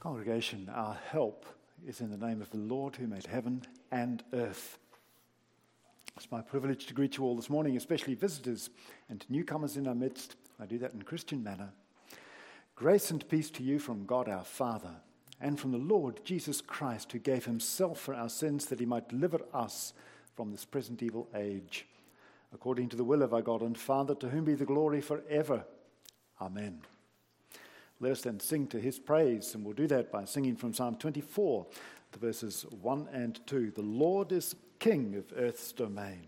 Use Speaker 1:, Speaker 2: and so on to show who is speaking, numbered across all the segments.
Speaker 1: Congregation, our help is in the name of the Lord who made heaven and earth. It's my privilege to greet you all this morning, especially visitors and newcomers in our midst. I do that in a Christian manner. Grace and peace to you from God our Father and from the Lord Jesus Christ, who gave himself for our sins that he might deliver us from this present evil age, according to the will of our God and Father, to whom be the glory forever. Amen. Let us then sing to his praise, and we'll do that by singing from Psalm 24, the verses 1 and 2. The Lord is King of earth's domain.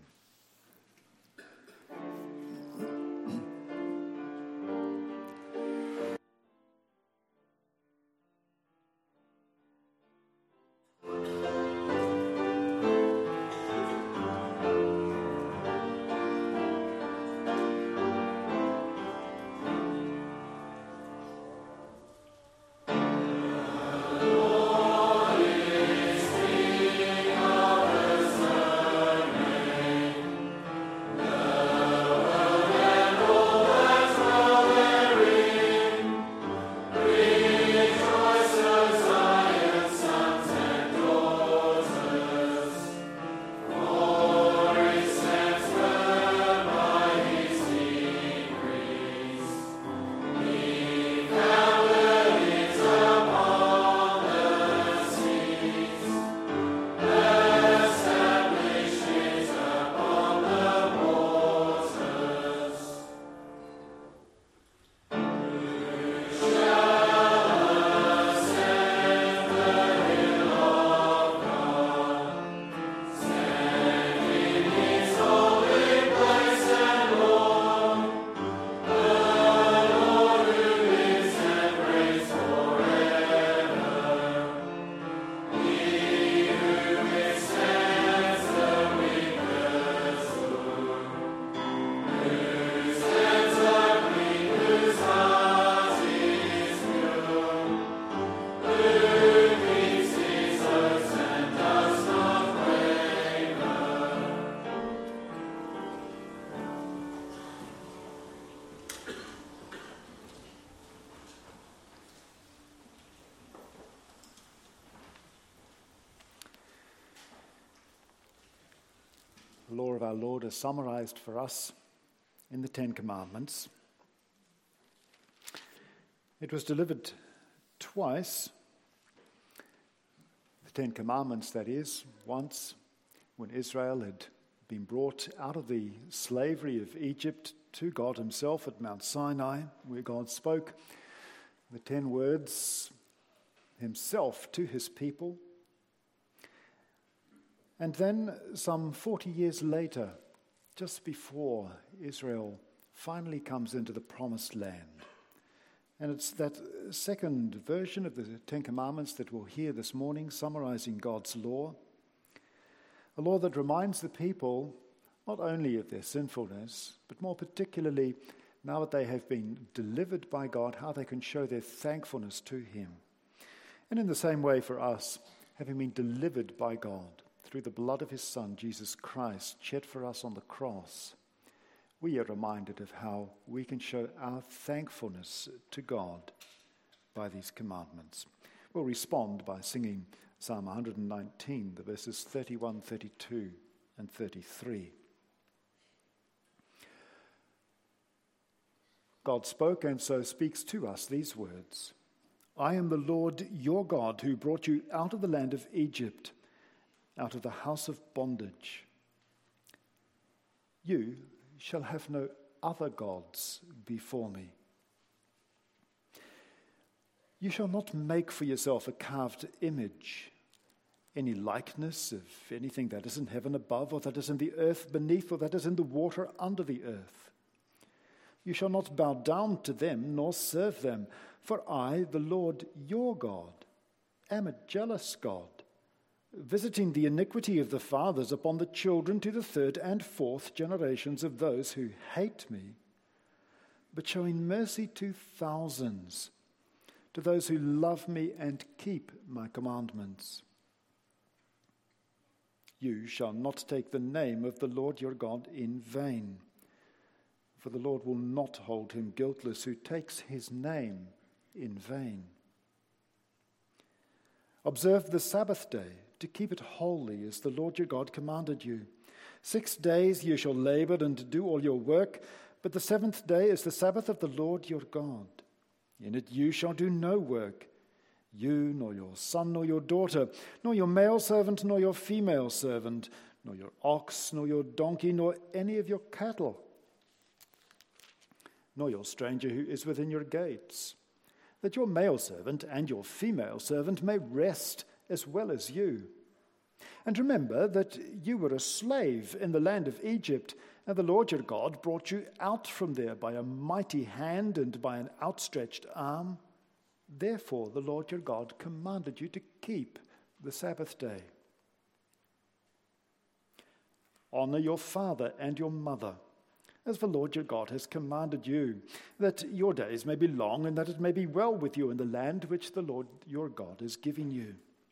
Speaker 1: The law of our Lord is summarized for us in the Ten Commandments. It was delivered twice, the Ten Commandments, that is, once when Israel had been brought out of the slavery of Egypt to God himself at Mount Sinai, where God spoke the 10 words himself to his people. And then some 40 years later, just before Israel finally comes into the promised land. And it's that second version of the Ten Commandments that we'll hear this morning, summarizing God's law. A law that reminds the people not only of their sinfulness, but more particularly, now that they have been delivered by God, how they can show their thankfulness to him. And in the same way for us, having been delivered by God through the blood of his Son, Jesus Christ, shed for us on the cross, we are reminded of how we can show our thankfulness to God by these commandments. We'll respond by singing Psalm 119, the verses 31, 32, and 33. God spoke and so speaks to us these words. I am the Lord your God who brought you out of the land of Egypt, out of the house of bondage. You shall have no other gods before me. You shall not make for yourself a carved image, any likeness of anything that is in heaven above, or that is in the earth beneath, or that is in the water under the earth. You shall not bow down to them, nor serve them, for I, the Lord your God, am a jealous God, visiting the iniquity of the fathers upon the children to the 3rd and 4th generations of those who hate me, but showing mercy to thousands, to those who love me and keep my commandments. You shall not take the name of the Lord your God in vain, for the Lord will not hold him guiltless who takes his name in vain. Observe the Sabbath day to keep it holy as the Lord your God commanded you. 6 days you shall labor and do all your work, but the seventh day is the Sabbath of the Lord your God. In it you shall do no work, you nor your son nor your daughter, nor your male servant nor your female servant, nor your ox nor your donkey, nor any of your cattle, nor your stranger who is within your gates, that your male servant and your female servant may rest as well as you. And remember that you were a slave in the land of Egypt, and the Lord your God brought you out from there by a mighty hand and by an outstretched arm. Therefore the Lord your God commanded you to keep the Sabbath day. Honor your father and your mother, as the Lord your God has commanded you, that your days may be long and that it may be well with you in the land which the Lord your God is giving you.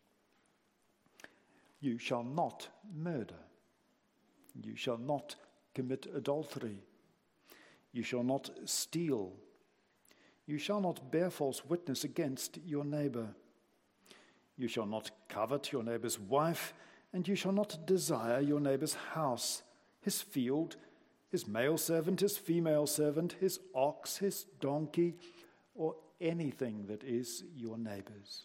Speaker 1: You shall not murder. You shall not commit adultery. You shall not steal. You shall not bear false witness against your neighbor. You shall not covet your neighbor's wife, and you shall not desire your neighbor's house, his field, his male servant, his female servant, his ox, his donkey, or anything that is your neighbor's.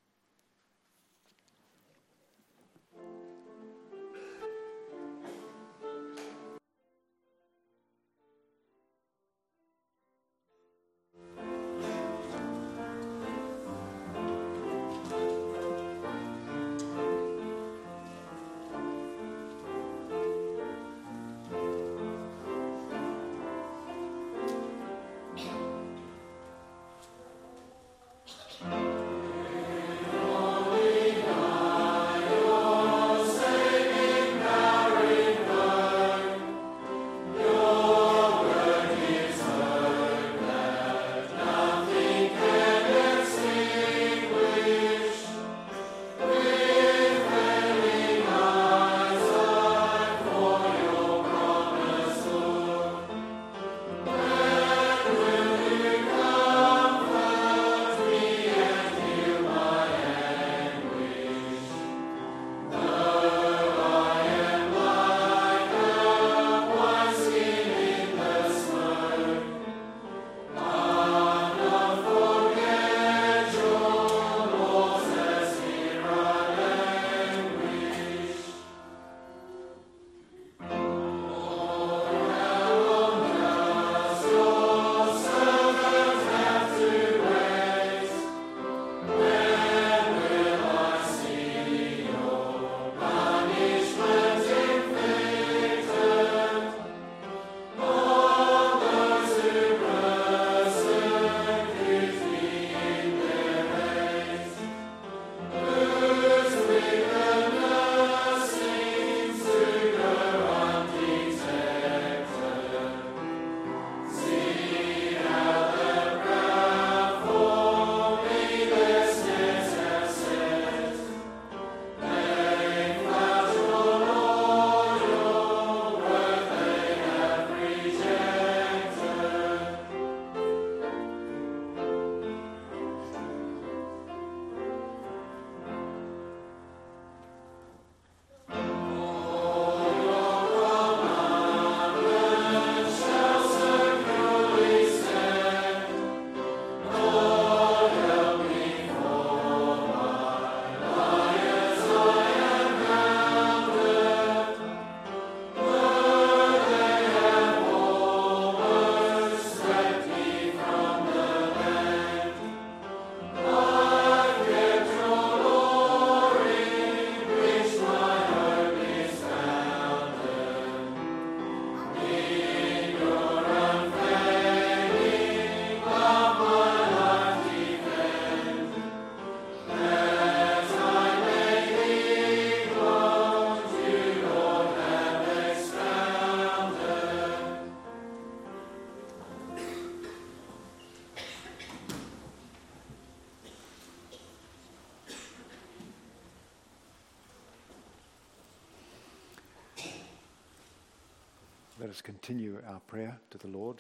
Speaker 1: Let us continue our prayer to the Lord.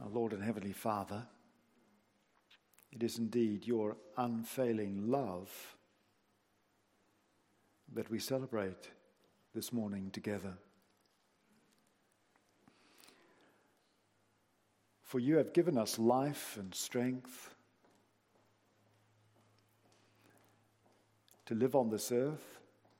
Speaker 1: Our Lord and Heavenly Father, it is indeed your unfailing love that we celebrate this morning together. For you have given us life and strength to live on this earth,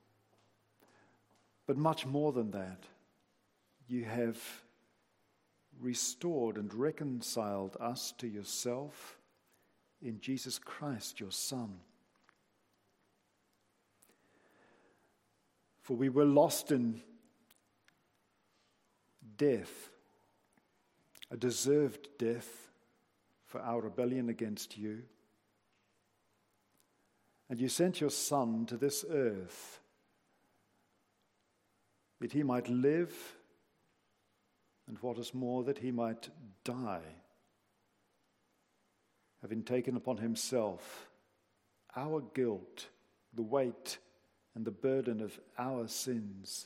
Speaker 1: but much more than that, you have restored and reconciled us to yourself in Jesus Christ, your Son. For we were lost in death, a deserved death for our rebellion against you. And you sent your Son to this earth that he might live, and what is more, that he might die, having taken upon himself our guilt, the weight and the burden of our sins.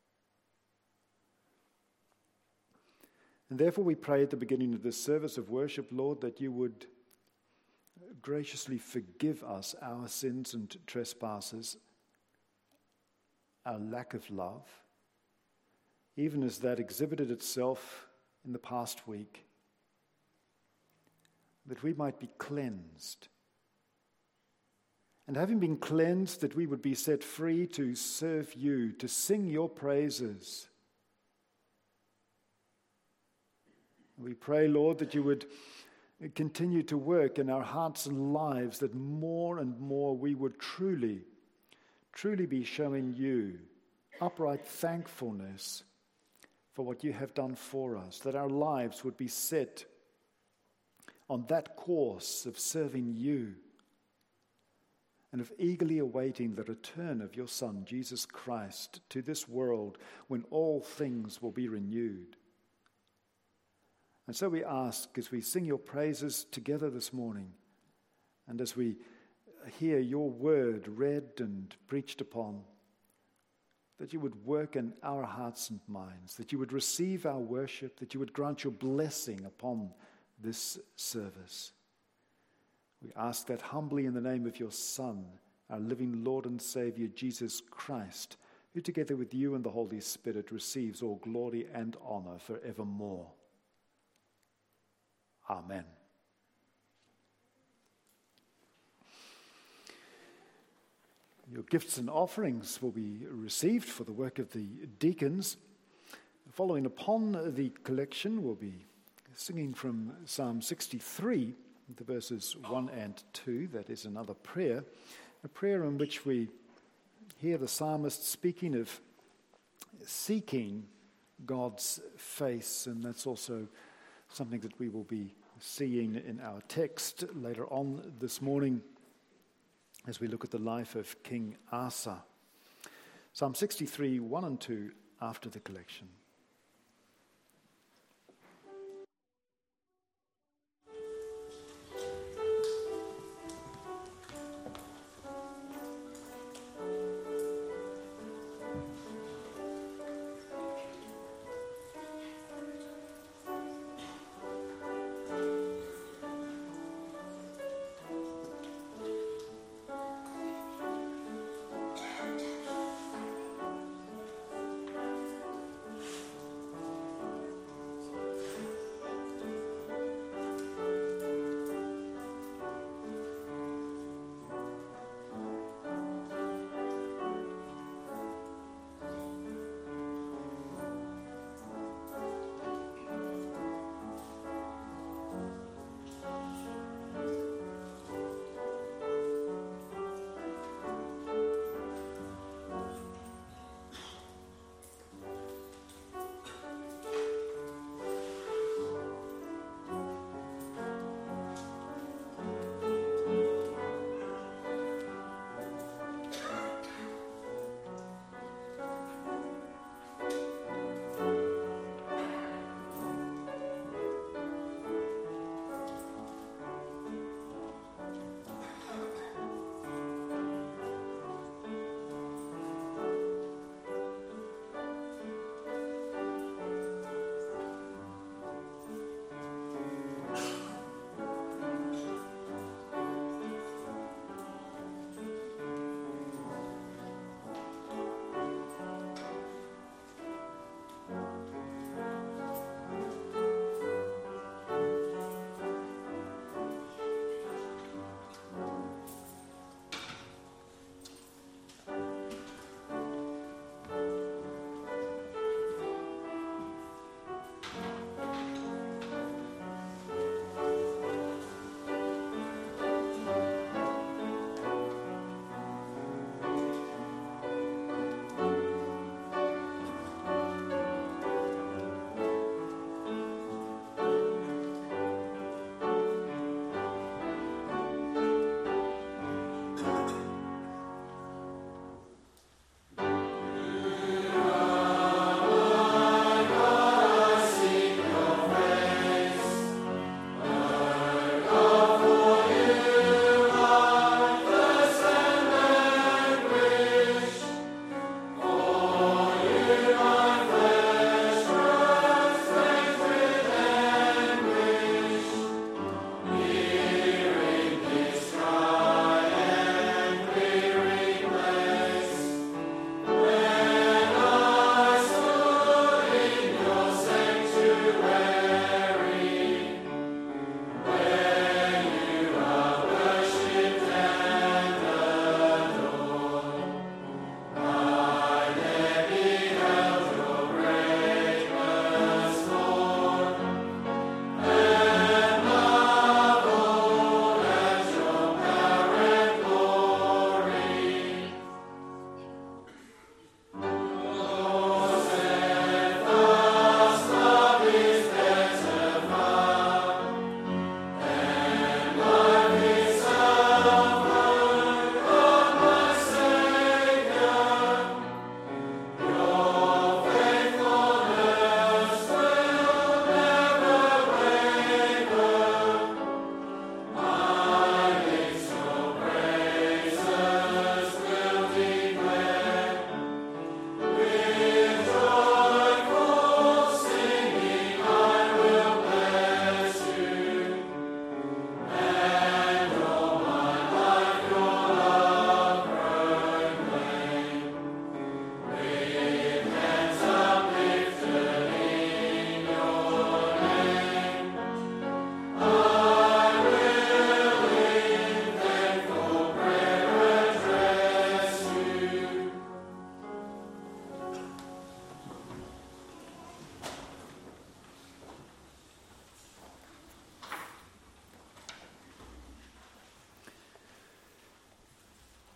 Speaker 1: And therefore we pray at the beginning of this service of worship, Lord, that you would graciously forgive us our sins and trespasses, our lack of love, even as that exhibited itself in the past week, that we might be cleansed. And having been cleansed, that we would be set free to serve you, to sing your praises. We pray, Lord, that you would continue to work in our hearts and lives, that more and more we would truly be showing you upright thankfulness for what you have done for us, that our lives would be set on that course of serving you and of eagerly awaiting the return of your Son, Jesus Christ, to this world when all things will be renewed. And so we ask, as we sing your praises together this morning, and as we hear your word read and preached upon, that you would work in our hearts and minds, that you would receive our worship, that you would grant your blessing upon this service. We ask that humbly in the name of your Son, our living Lord and Savior, Jesus Christ, who together with you and the Holy Spirit receives all glory and honor forevermore. Amen. Your gifts and offerings will be received for the work of the deacons. Following upon the collection, we'll be singing from Psalm 63, the verses 1 and 2. That is another prayer, a prayer in which we hear the psalmist speaking of seeking God's face, and that's also something that we will be seeing in our text later on this morning as we look at the life of King Asa. Psalm 63, 1 and 2, after the collection.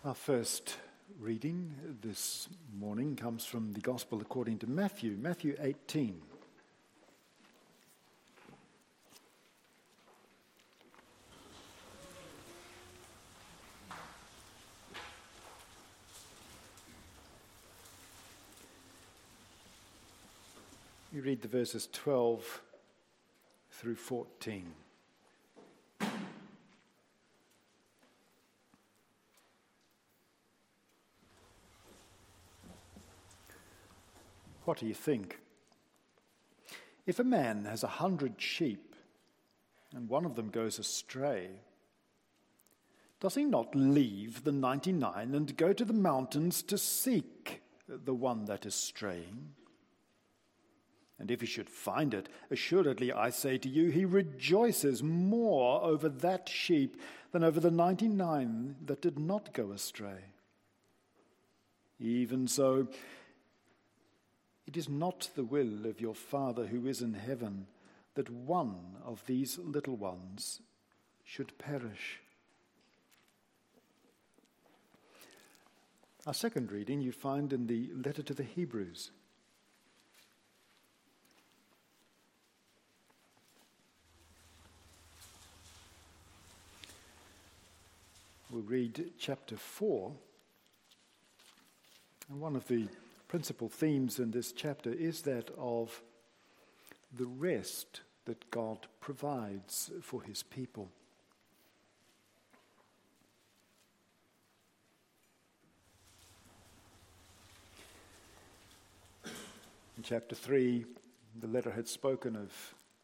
Speaker 1: Our first reading this morning comes from the Gospel according to Matthew, Matthew 18. You read the verses 12 through 14. What do you think? If a man has 100 sheep and one of them goes astray, does he not leave the 99 and go to the mountains to seek the one that is straying? And if he should find it, assuredly I say to you, he rejoices more over that sheep than over the 99 that did not go astray. Even so, it is not the will of your Father who is in heaven that one of these little ones should perish. Our second reading you find in the letter to the Hebrews. We'll read chapter 4, and one of the principal themes in this chapter is that of the rest that God provides for his people. In chapter 3, the letter had spoken of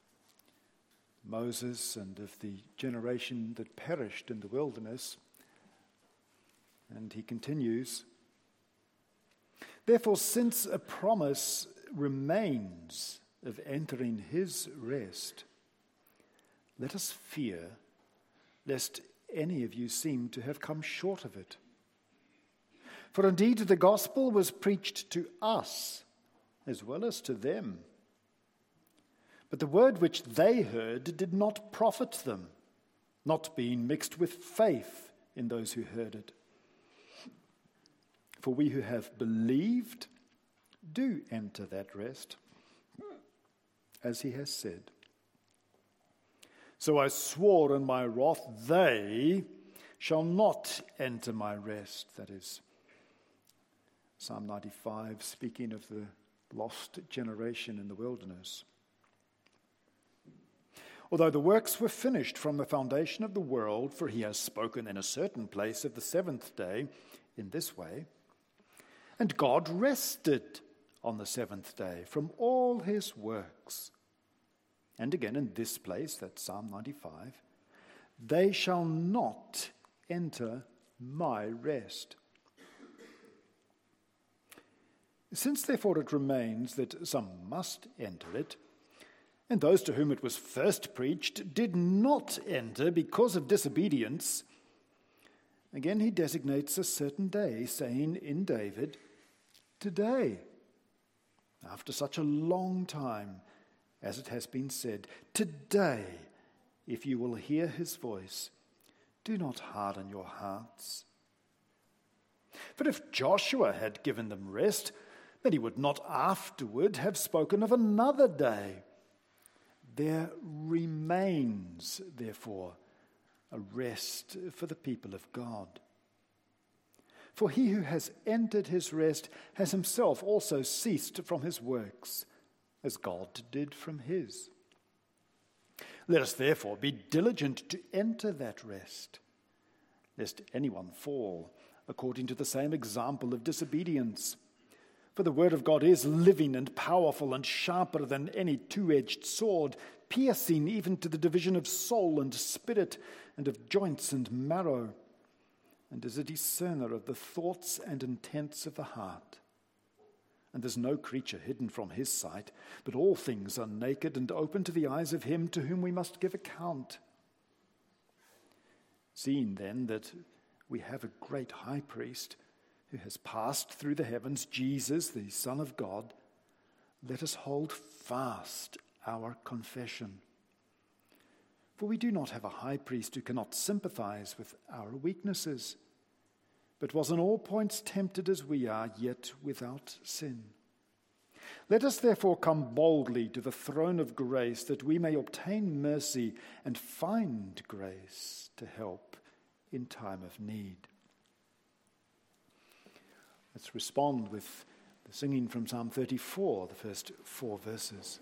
Speaker 1: Moses and of the generation that perished in the wilderness, and he continues, therefore, since a promise remains of entering his rest, let us fear lest any of you seem to have come short of it. For indeed the gospel was preached to us as well as to them. But the word which they heard did not profit them, not being mixed with faith in those who heard it. For we who have believed do enter that rest, as he has said. So I swore in my wrath, they shall not enter my rest. That is Psalm 95, speaking of the lost generation in the wilderness. Although the works were finished from the foundation of the world, for he has spoken in a certain place of the seventh day in this way, and God rested on the seventh day from all his works. And again in this place, that's Psalm 95, they shall not enter my rest. Since therefore it remains that some must enter it, and those to whom it was first preached did not enter because of disobedience, again he designates a certain day, saying in David, today, after such a long time, as it has been said, today, if you will hear his voice, do not harden your hearts. For if Joshua had given them rest, then he would not afterward have spoken of another day. There remains, therefore, a rest for the people of God. For he who has entered his rest has himself also ceased from his works, as God did from his. Let us therefore be diligent to enter that rest, lest anyone fall according to the same example of disobedience. For the word of God is living and powerful and sharper than any two-edged sword, piercing even to the division of soul and spirit and of joints and marrow, and is a discerner of the thoughts and intents of the heart. And there's no creature hidden from his sight, but all things are naked and open to the eyes of him to whom we must give account. Seeing then that we have a great high priest who has passed through the heavens, Jesus, the Son of God, let us hold fast our confession. For we do not have a high priest who cannot sympathize with our weaknesses, but was in all points tempted as we are, yet without sin. Let us therefore come boldly to the throne of grace, that we may obtain mercy and find grace to help in time of need. Let's respond with the singing from Psalm 34, the first 4 verses.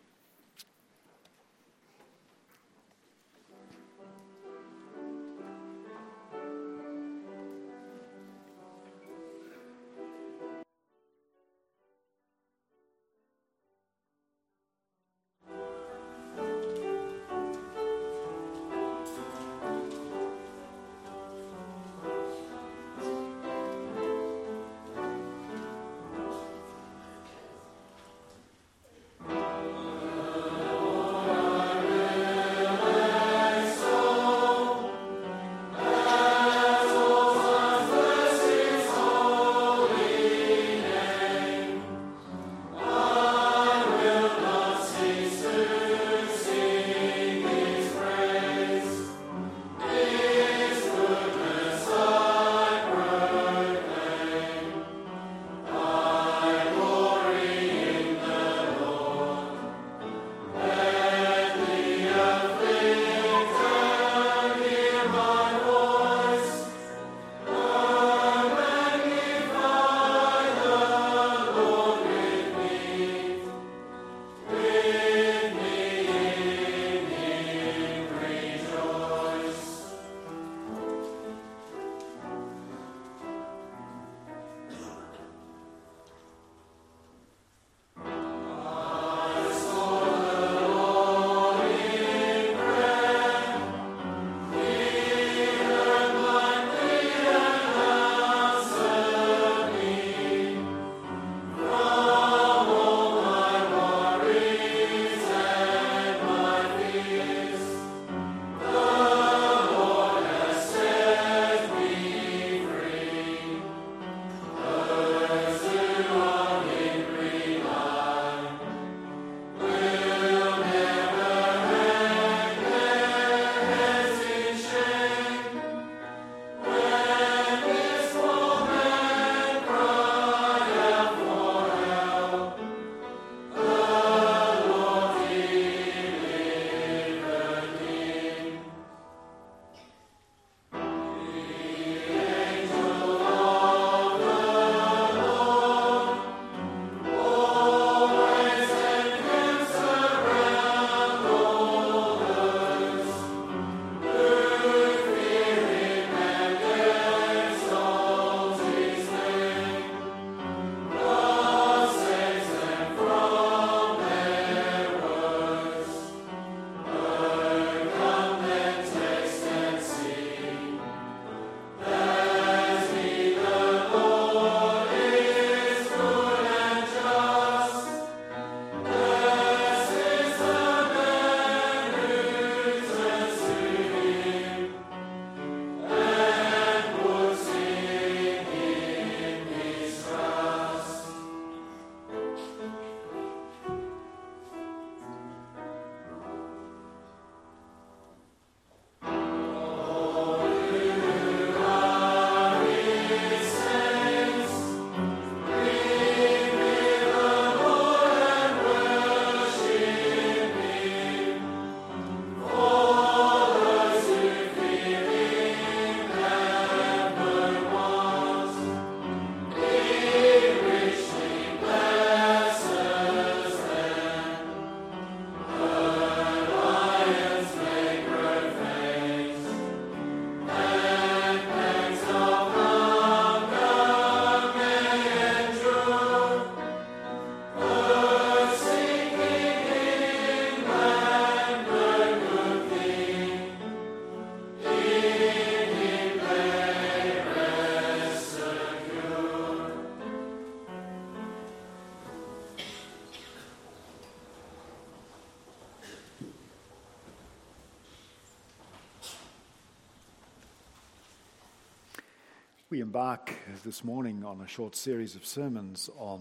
Speaker 1: We embark this morning on a short series of sermons on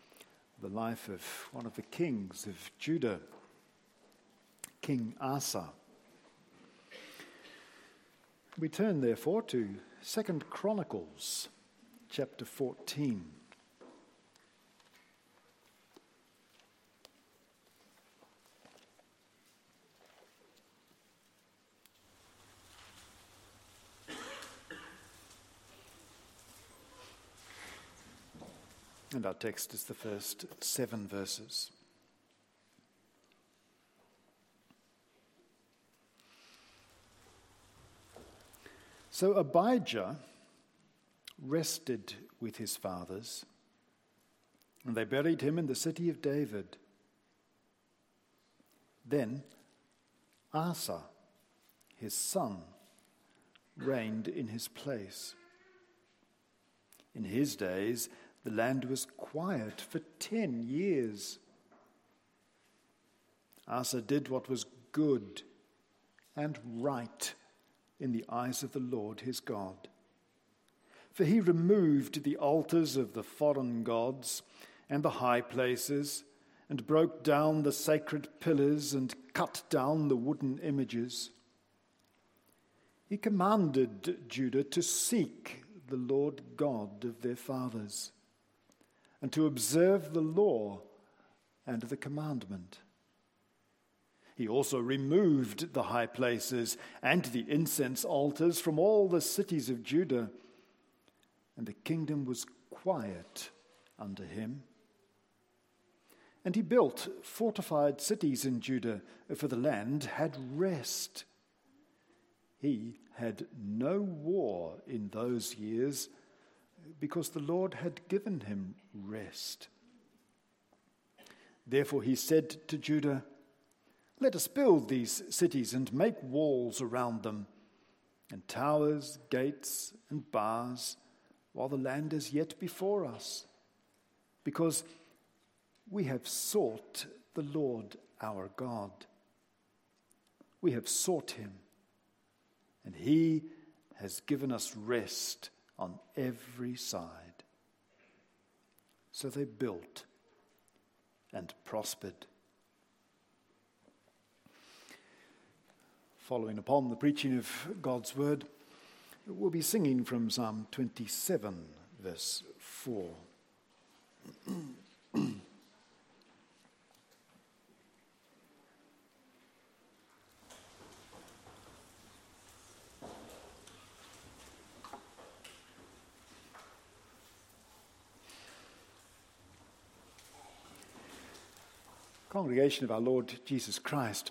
Speaker 1: the life of one of the kings of Judah, King Asa. We turn, therefore, to 2 Chronicles, chapter 14. And our text is the first 7 verses. So Abijah rested with his fathers, and they buried him in the city of David. Then Asa, his son, reigned in his place. In his days, the land was quiet for 10 years. Asa did what was good and right in the eyes of the Lord his God. For he removed the altars of the foreign gods and the high places, and broke down the sacred pillars and cut down the wooden images. He commanded Judah to seek the Lord God of their fathers, and to observe the law and the commandment. He also removed the high places and the incense altars from all the cities of Judah, and the kingdom was quiet under him. And he built fortified cities in Judah, for the land had rest. He had no war in those years, because the Lord had given him rest. Therefore he said to Judah, "Let us build these cities and make walls around them, and towers, gates, and bars, while the land is yet before us, because we have sought the Lord our God. We have sought him, and he has given us rest on every side." So they built and prospered. Following upon the preaching of God's word, we'll be singing from Psalm 27, verse 4. Congregation of our Lord Jesus Christ,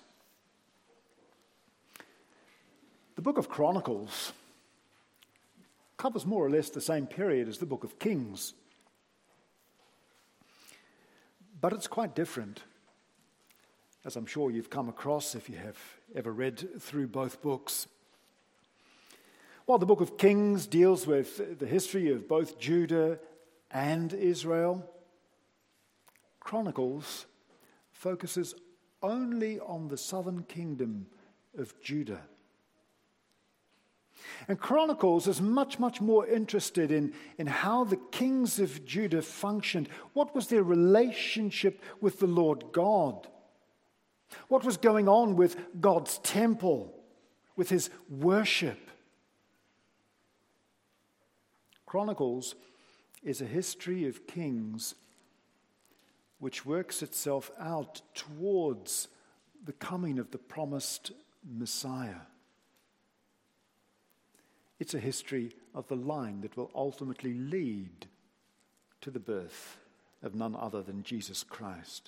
Speaker 1: the book of Chronicles covers more or less the same period as the book of Kings, but it's quite different, as I'm sure you've come across if you have ever read through both books. While the book of Kings deals with the history of both Judah and Israel, Chronicles focuses only on the southern kingdom of Judah. And Chronicles is much, much more interested in how the kings of Judah functioned. What was their relationship with the Lord God? What was going on with God's temple, with his worship? Chronicles is a history of kings which works itself out towards the coming of the promised Messiah. It's a history of the line that will ultimately lead to the birth of none other than Jesus Christ.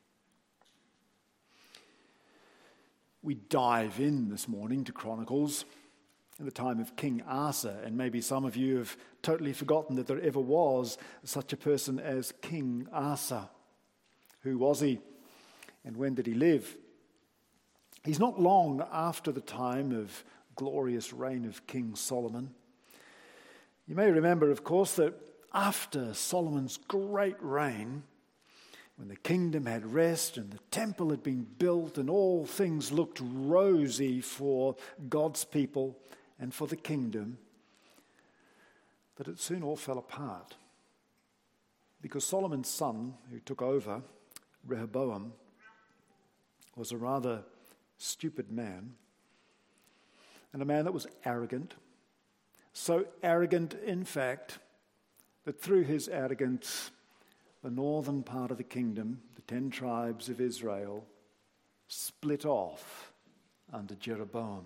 Speaker 1: We dive in this morning to Chronicles in the time of King Asa, and maybe some of you have totally forgotten that there ever was such a person as King Asa. Who was he, and when did he live? He's not long after the time of glorious reign of King Solomon. You may remember, of course, that after Solomon's great reign, when the kingdom had rest and the temple had been built and all things looked rosy for God's people and for the kingdom, that it soon all fell apart. Because Solomon's son, who took over, Rehoboam, was a rather stupid man and a man that was arrogant. So arrogant, in fact, that through his arrogance, the northern part of the kingdom, the 10 tribes of Israel, split off under Jeroboam.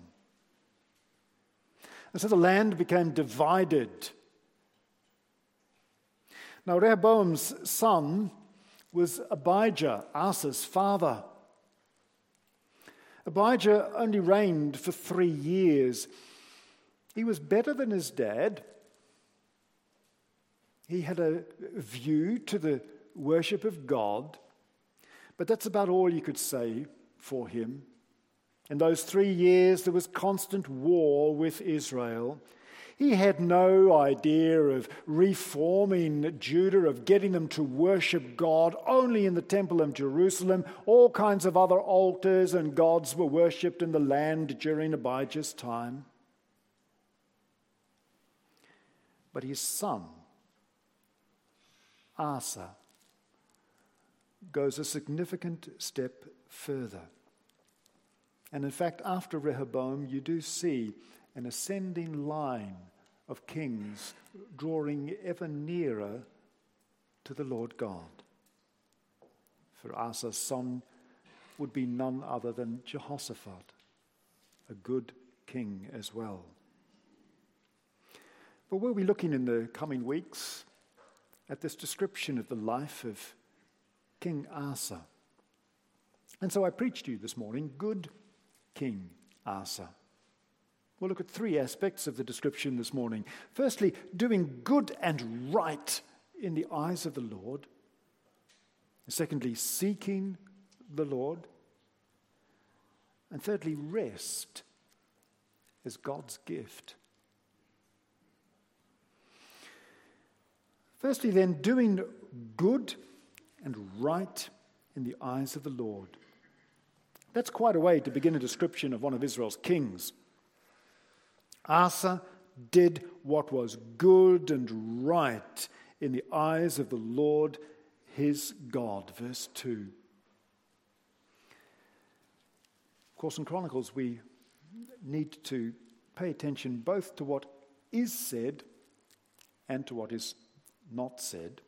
Speaker 1: And so the land became divided. Now Rehoboam's son was Abijah, Asa's father. Abijah only reigned for 3 years. He was better than his dad. He had a view to the worship of God, but that's about all you could say for him. In those 3 years, there was constant war with Israel. He had no idea of reforming Judah, of getting them to worship God only in the temple of Jerusalem. All kinds of other altars and gods were worshipped in the land during Abijah's time. But his son, Asa, goes a significant step further. And in fact, after Rehoboam, you do see an ascending line of kings drawing ever nearer to the Lord God. For Asa's son would be none other than Jehoshaphat, a good king as well. But we'll be looking in the coming weeks at this description of the life of King Asa. And so I preach to you this morning, Good King Asa. We'll look at 3 aspects of the description this morning. Firstly, doing good and right in the eyes of the Lord. Secondly, seeking the Lord. And thirdly, rest as God's gift. Firstly, then, doing good and right in the eyes of the Lord. That's quite a way to begin a description of one of Israel's kings. Asa did what was good and right in the eyes of the Lord his God. Verse 2. Of course, in Chronicles, we need to pay attention both to what is said and to what is not said.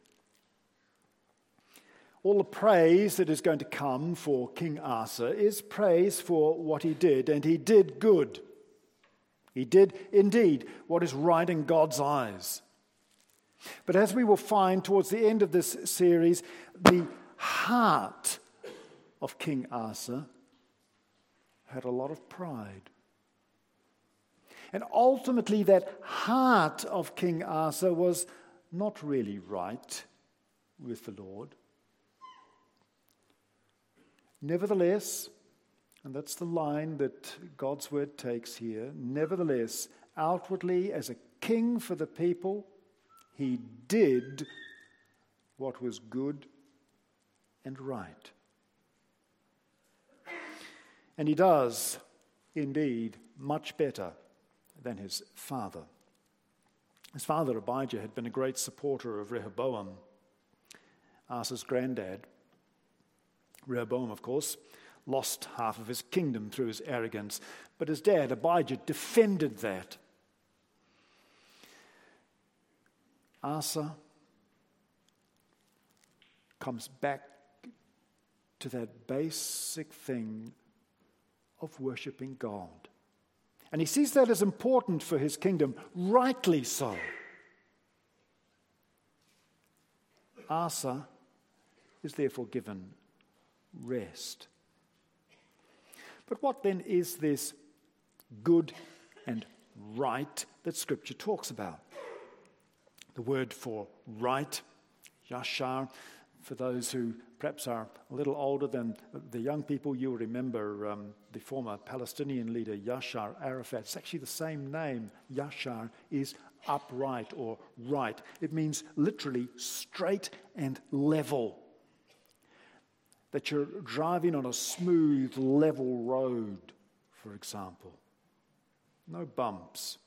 Speaker 1: All the praise that is going to come for King Asa is praise for what he did, and he did good. He did indeed what is right in God's eyes. But as we will find towards the end of this series, the heart of King Asa had a lot of pride. And ultimately, that heart of King Asa was not really right with the Lord. Nevertheless, and that's the line that God's word takes here, nevertheless, outwardly as a king for the people, he did what was good and right. And he does, indeed, much better than his father. His father, Abijah, had been a great supporter of Rehoboam, Asa's granddad. Rehoboam, of course, lost half of his kingdom through his arrogance, but his dad, Abijah, defended that. Asa comes back to that basic thing of worshiping God. And he sees that as important for his kingdom, rightly so. Asa is therefore given rest. But what then is this good and right that Scripture talks about? The word for right, yashar, for those who perhaps are a little older than the young people, you'll remember the former Palestinian leader Yashar Arafat. It's actually the same name. Yashar is upright or right. It means literally straight and level. That you're driving on a smooth, level road, for example. No bumps.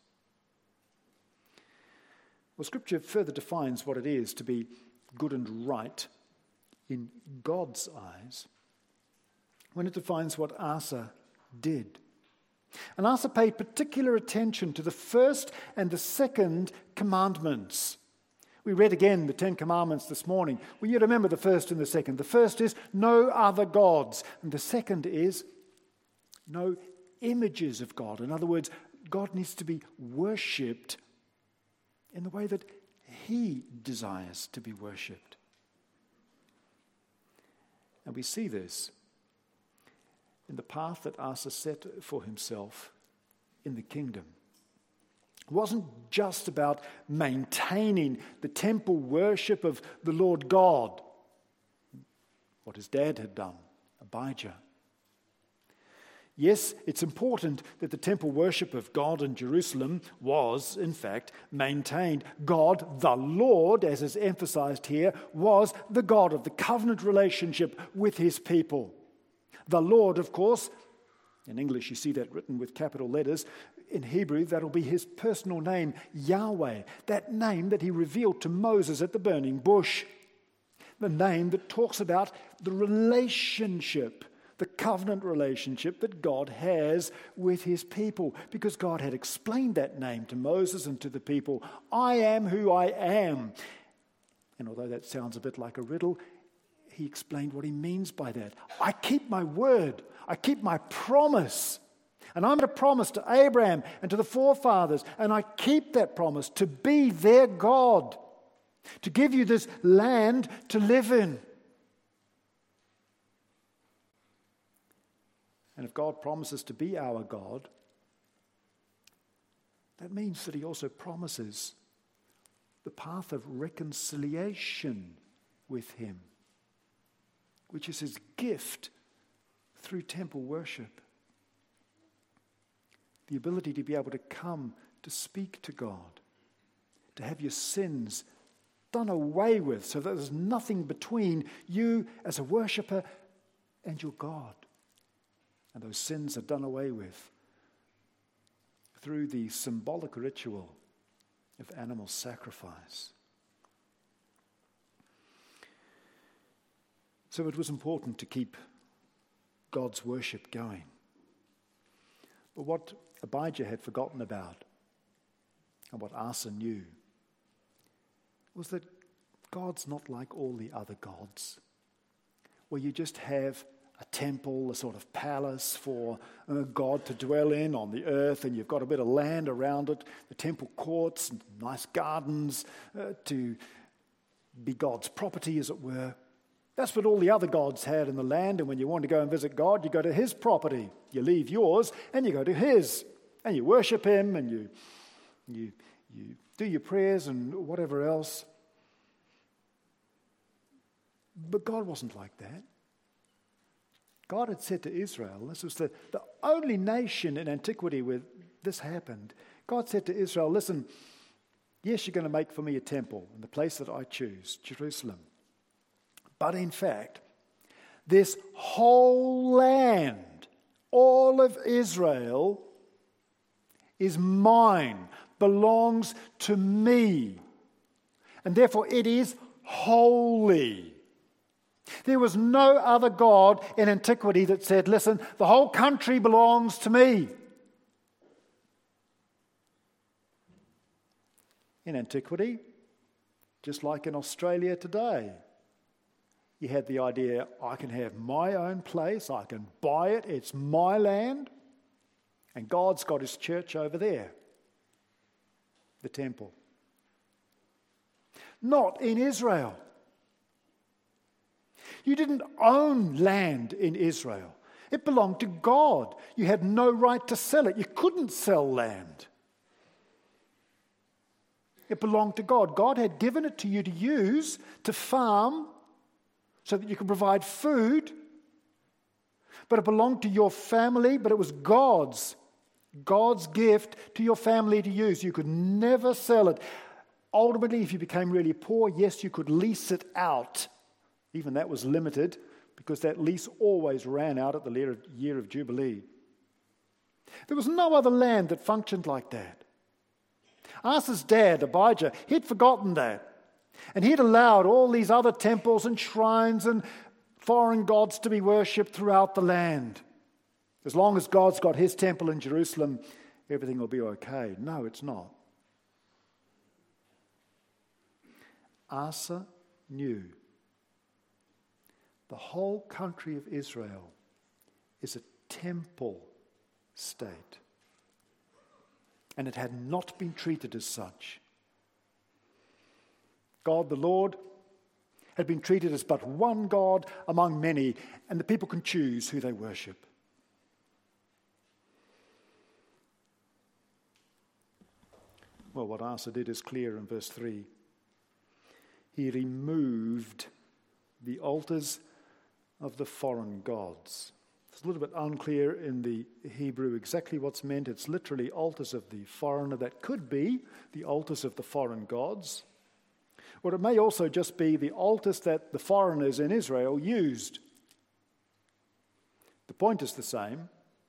Speaker 1: Well, Scripture further defines what it is to be good and right in God's eyes when it defines what Asa did. And Asa paid particular attention to the first and the second commandments. We read again the 10 Commandments this morning. Well, you remember the first and the second. The first is no other gods. And the second is no images of God. In other words, God needs to be worshipped in the way that He desires to be worshipped. And we see this in the path that Asa set for himself in the kingdom. It wasn't just about maintaining the temple worship of the Lord God, what his dad had done, Abijah. Yes, it's important that the temple worship of God in Jerusalem was, in fact, maintained. God, the Lord, as is emphasized here, was the God of the covenant relationship with his people. The Lord, of course, in English you see that written with capital letters. In Hebrew, that'll be his personal name, Yahweh, that name that he revealed to Moses at the burning bush. The name that talks about the relationship, the covenant relationship that God has with his people, because God had explained that name to Moses and to the people. I am who I am. And although that sounds a bit like a riddle, he explained what he means by that. I keep my word. I keep my promise. And I'm going to promise to Abraham and to the forefathers, and I keep that promise to be their God, to give you this land to live in. And if God promises to be our God, that means that he also promises the path of reconciliation with him, which is his gift through temple worship. The ability to be able to come to speak to God, to have your sins done away with so that there's nothing between you as a worshiper and your God. And those sins are done away with through the symbolic ritual of animal sacrifice. So it was important to keep God's worship going. But what Abijah had forgotten about, and what Asa knew, was that God's not like all the other gods, where you just have a temple, a sort of palace for God to dwell in on the earth, and you've got a bit of land around it, the temple courts, nice gardens to be God's property, as it were. That's what all the other gods had in the land, and when you want to go and visit God, you go to his property. You leave yours and you go to his, and you worship him, and you do your prayers and whatever else. But God wasn't like that. God had said to Israel, this was the only nation in antiquity where this happened. God said to Israel, listen, yes, you're going to make for me a temple in the place that I choose, Jerusalem. But in fact, this whole land, all of Israel, is mine, belongs to me. And therefore it is holy. There was no other God in antiquity that said, listen, the whole country belongs to me. In antiquity, just like in Australia today, you had the idea, I can have my own place, I can buy it, it's my land, and God's got his church over there, the temple. Not in Israel. You didn't own land in Israel. It belonged to God. You had no right to sell it. You couldn't sell land. It belonged to God. God had given it to you to use, to farm, so that you could provide food. But it belonged to your family, but it was God's gift to your family to use. You could never sell it. Ultimately, if you became really poor, yes, you could lease it out. Even that was limited, because that lease always ran out at the year of Jubilee. There was no other land that functioned like that. Asa's dad, Abijah, he'd forgotten that. And he'd allowed all these other temples and shrines and foreign gods to be worshipped throughout the land. As long as God's got his temple in Jerusalem, everything will be okay. No, it's not. Asa knew the whole country of Israel is a temple state, and it had not been treated as such. God the Lord had been treated as but one God among many, and the people can choose who they worship. Well, what Asa did is clear in verse 3. He removed the altars of the foreign gods. It's a little bit unclear in the Hebrew exactly what's meant. It's literally altars of the foreigner. That could be the altars of the foreign gods. Or it may also just be the altars that the foreigners in Israel used. The point is the same.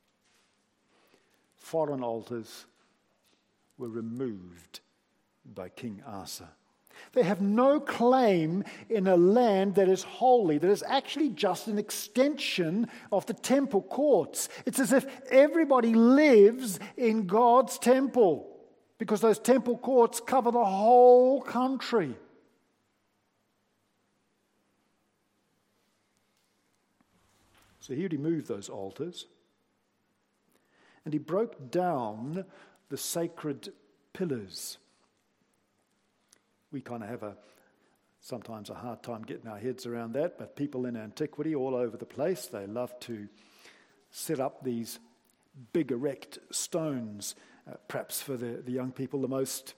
Speaker 1: Foreign altars were removed by King Asa. They have no claim in a land that is holy, that is actually just an extension of the temple courts. It's as if everybody lives in God's temple, because those temple courts cover the whole country. So he removed those altars, and he broke down the sacred pillars. We kind of have sometimes a hard time getting our heads around that, but people in antiquity all over the place, they love to set up these big erect stones. Perhaps for the young people, the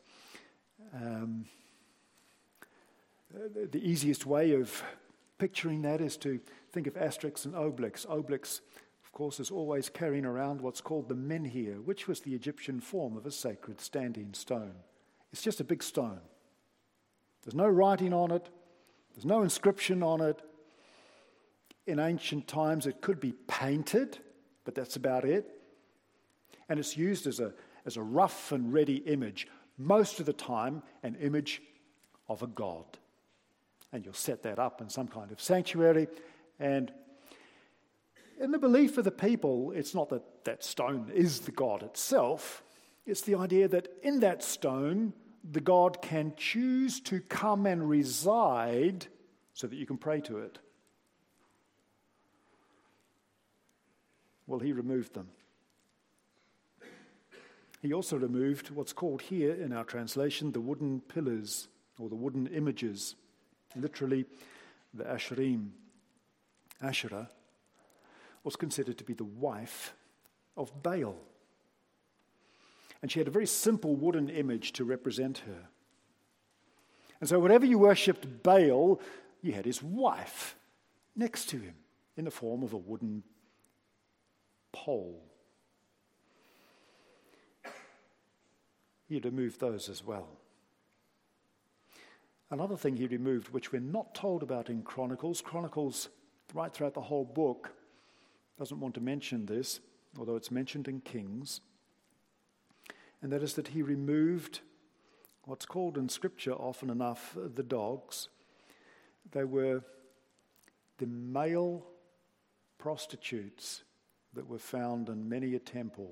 Speaker 1: easiest way of picturing that is to think of Asterix and Obelix. Obelix, of course, is always carrying around what's called the menhir, which was the Egyptian form of a sacred standing stone. It's just a big stone. There's no writing on it. There's no inscription on it. In ancient times, it could be painted, but that's about it. And it's used as a rough and ready image. Most of the time, an image of a god. And you'll set that up in some kind of sanctuary. And in the belief of the people, it's not that that stone is the god itself. It's the idea that in that stone, the God can choose to come and reside so that you can pray to it. Well, he removed them. He also removed what's called here in our translation the wooden pillars or the wooden images, literally the Asherim. Asherah was considered to be the wife of Baal. And she had a very simple wooden image to represent her. And so whenever you worshipped Baal, you had his wife next to him in the form of a wooden pole. He removed those as well. Another thing he removed, which we're not told about in Chronicles, right throughout the whole book, doesn't want to mention this, although it's mentioned in Kings, and that is that he removed what's called in Scripture often enough the dogs. They were the male prostitutes that were found in many a temple.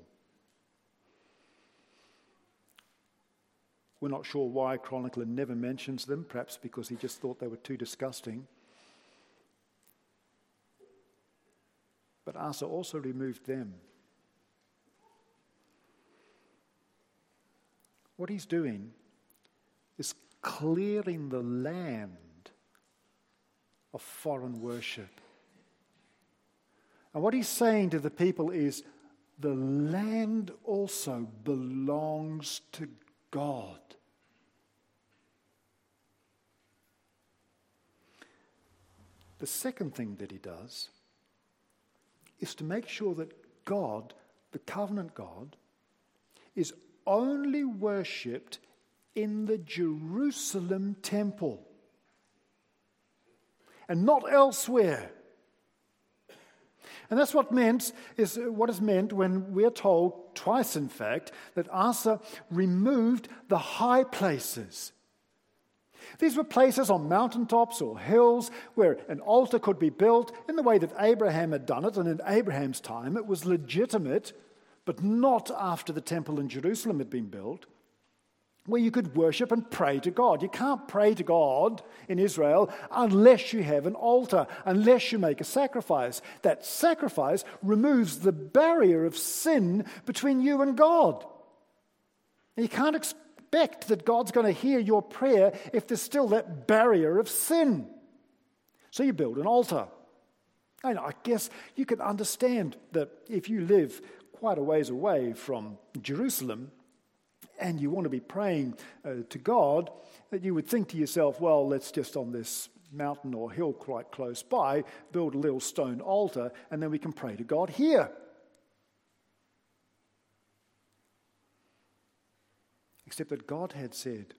Speaker 1: We're not sure why Chronicler never mentions them, perhaps because he just thought they were too disgusting. But Asa also removed them. What he's doing is clearing the land of foreign worship. And what he's saying to the people is, the land also belongs to God. The second thing that he does is to make sure that God, the covenant God, is only worshipped in the Jerusalem temple and not elsewhere. And that's what is meant when we're told, twice in fact, that Asa removed the high places. These were places on mountaintops or hills where an altar could be built in the way that Abraham had done it, and in Abraham's time it was legitimate, but not after the temple in Jerusalem had been built, where you could worship and pray to God. You can't pray to God in Israel unless you have an altar, unless you make a sacrifice. That sacrifice removes the barrier of sin between you and God. And you can't expect that God's going to hear your prayer if there's still that barrier of sin. So you build an altar. And I guess you can understand that if you live quite a ways away from Jerusalem, and you want to be praying to God, that you would think to yourself, well, let's just on this mountain or hill quite close by, build a little stone altar, and then we can pray to God here. Except that God had said,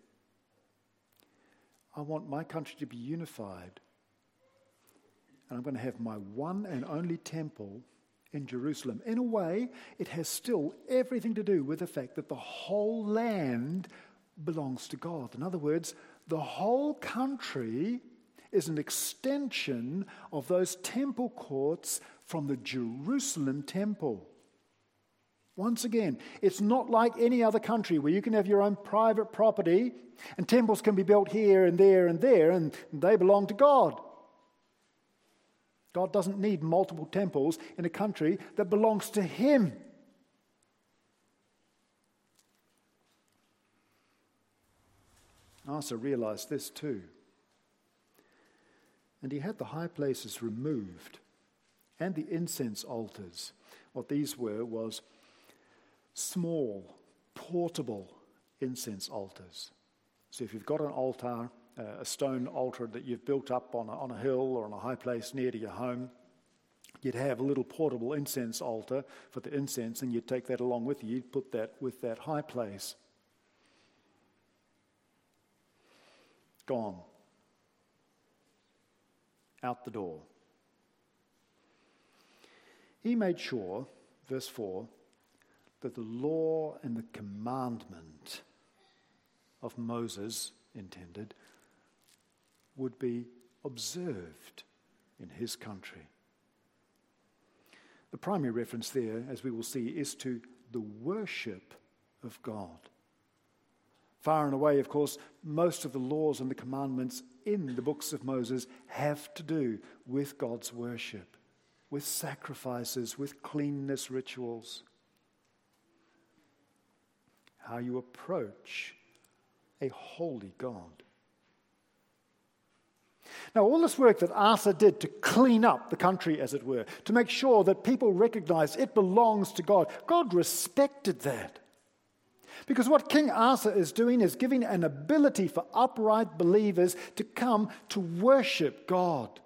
Speaker 1: I want my country to be unified, and I'm going to have my one and only temple in Jerusalem. In a way, it has still everything to do with the fact that the whole land belongs to God. In other words, the whole country is an extension of those temple courts from the Jerusalem temple. Once again, it's not like any other country where you can have your own private property and temples can be built here and there and there, and they belong to God. God doesn't need multiple temples in a country that belongs to Him. Asa realized this too. And he had the high places removed and the incense altars. What these were was small, portable incense altars. So if you've got an altar, a stone altar that you've built up on a hill or on a high place near to your home, you'd have a little portable incense altar for the incense, and you'd take that along with you. You'd put that with that high place. Gone. Out the door. He made sure, verse 4, that the law and the commandment of Moses intended would be observed in his country. The primary reference there, as we will see, is to the worship of God. Far and away, of course, most of the laws and the commandments in the books of Moses have to do with God's worship, with sacrifices, with cleanness rituals. How you approach a holy God. Now, all this work that Asa did to clean up the country, as it were, to make sure that people recognize it belongs to God, God respected that. Because what King Asa is doing is giving an ability for upright believers to come to worship God.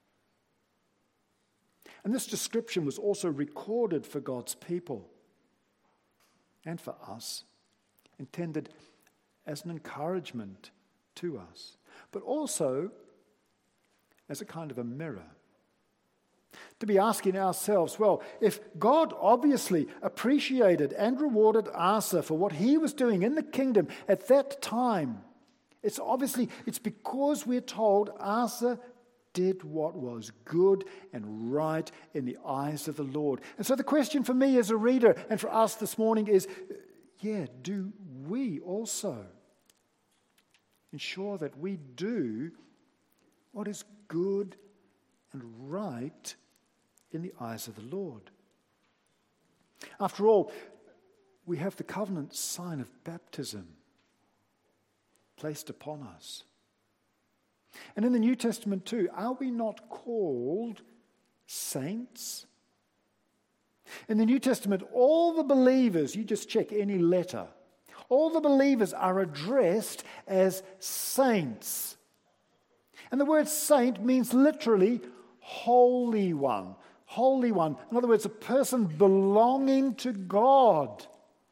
Speaker 1: And this description was also recorded for God's people and for us, intended as an encouragement to us, but also as a kind of a mirror. To be asking ourselves, well, if God obviously appreciated and rewarded Asa for what he was doing in the kingdom at that time, it's because we're told Asa did what was good and right in the eyes of the Lord. And so the question for me as a reader and for us this morning is, do we also ensure that we do what is good and right in the eyes of the Lord? After all, we have the covenant sign of baptism placed upon us. And in the New Testament too, are we not called saints? In the New Testament, all the believers, you just check any letter, all the believers are addressed as saints. And the word saint means literally holy one. Holy one. In other words, a person belonging to God.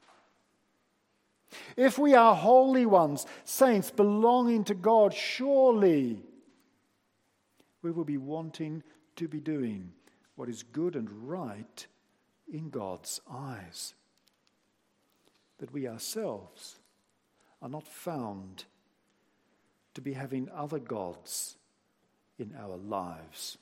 Speaker 1: If we are holy ones, saints belonging to God, surely we will be wanting to be doing what is good and right in God's eyes. That we ourselves are not found to be having other gods in our lives.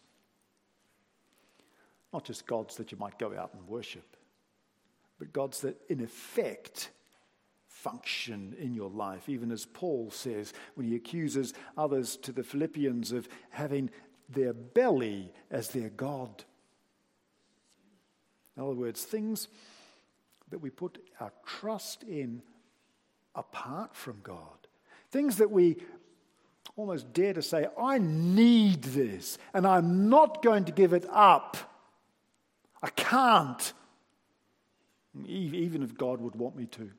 Speaker 1: Not just gods that you might go out and worship, but gods that in effect function in your life, even as Paul says when he accuses others to the Philippians of having their belly as their God. In other words, things that we put our trust in apart from God. Things that we almost dare to say, I need this, and I'm not going to give it up. I can't, even if God would want me to.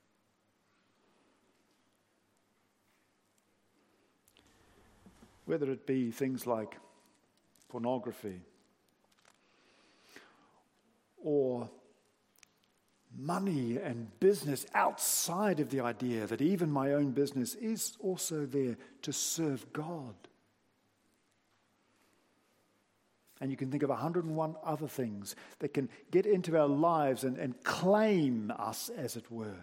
Speaker 1: Whether it be things like pornography or money and business outside of the idea that even my own business is also there to serve God. And you can think of 101 other things that can get into our lives and claim us, as it were,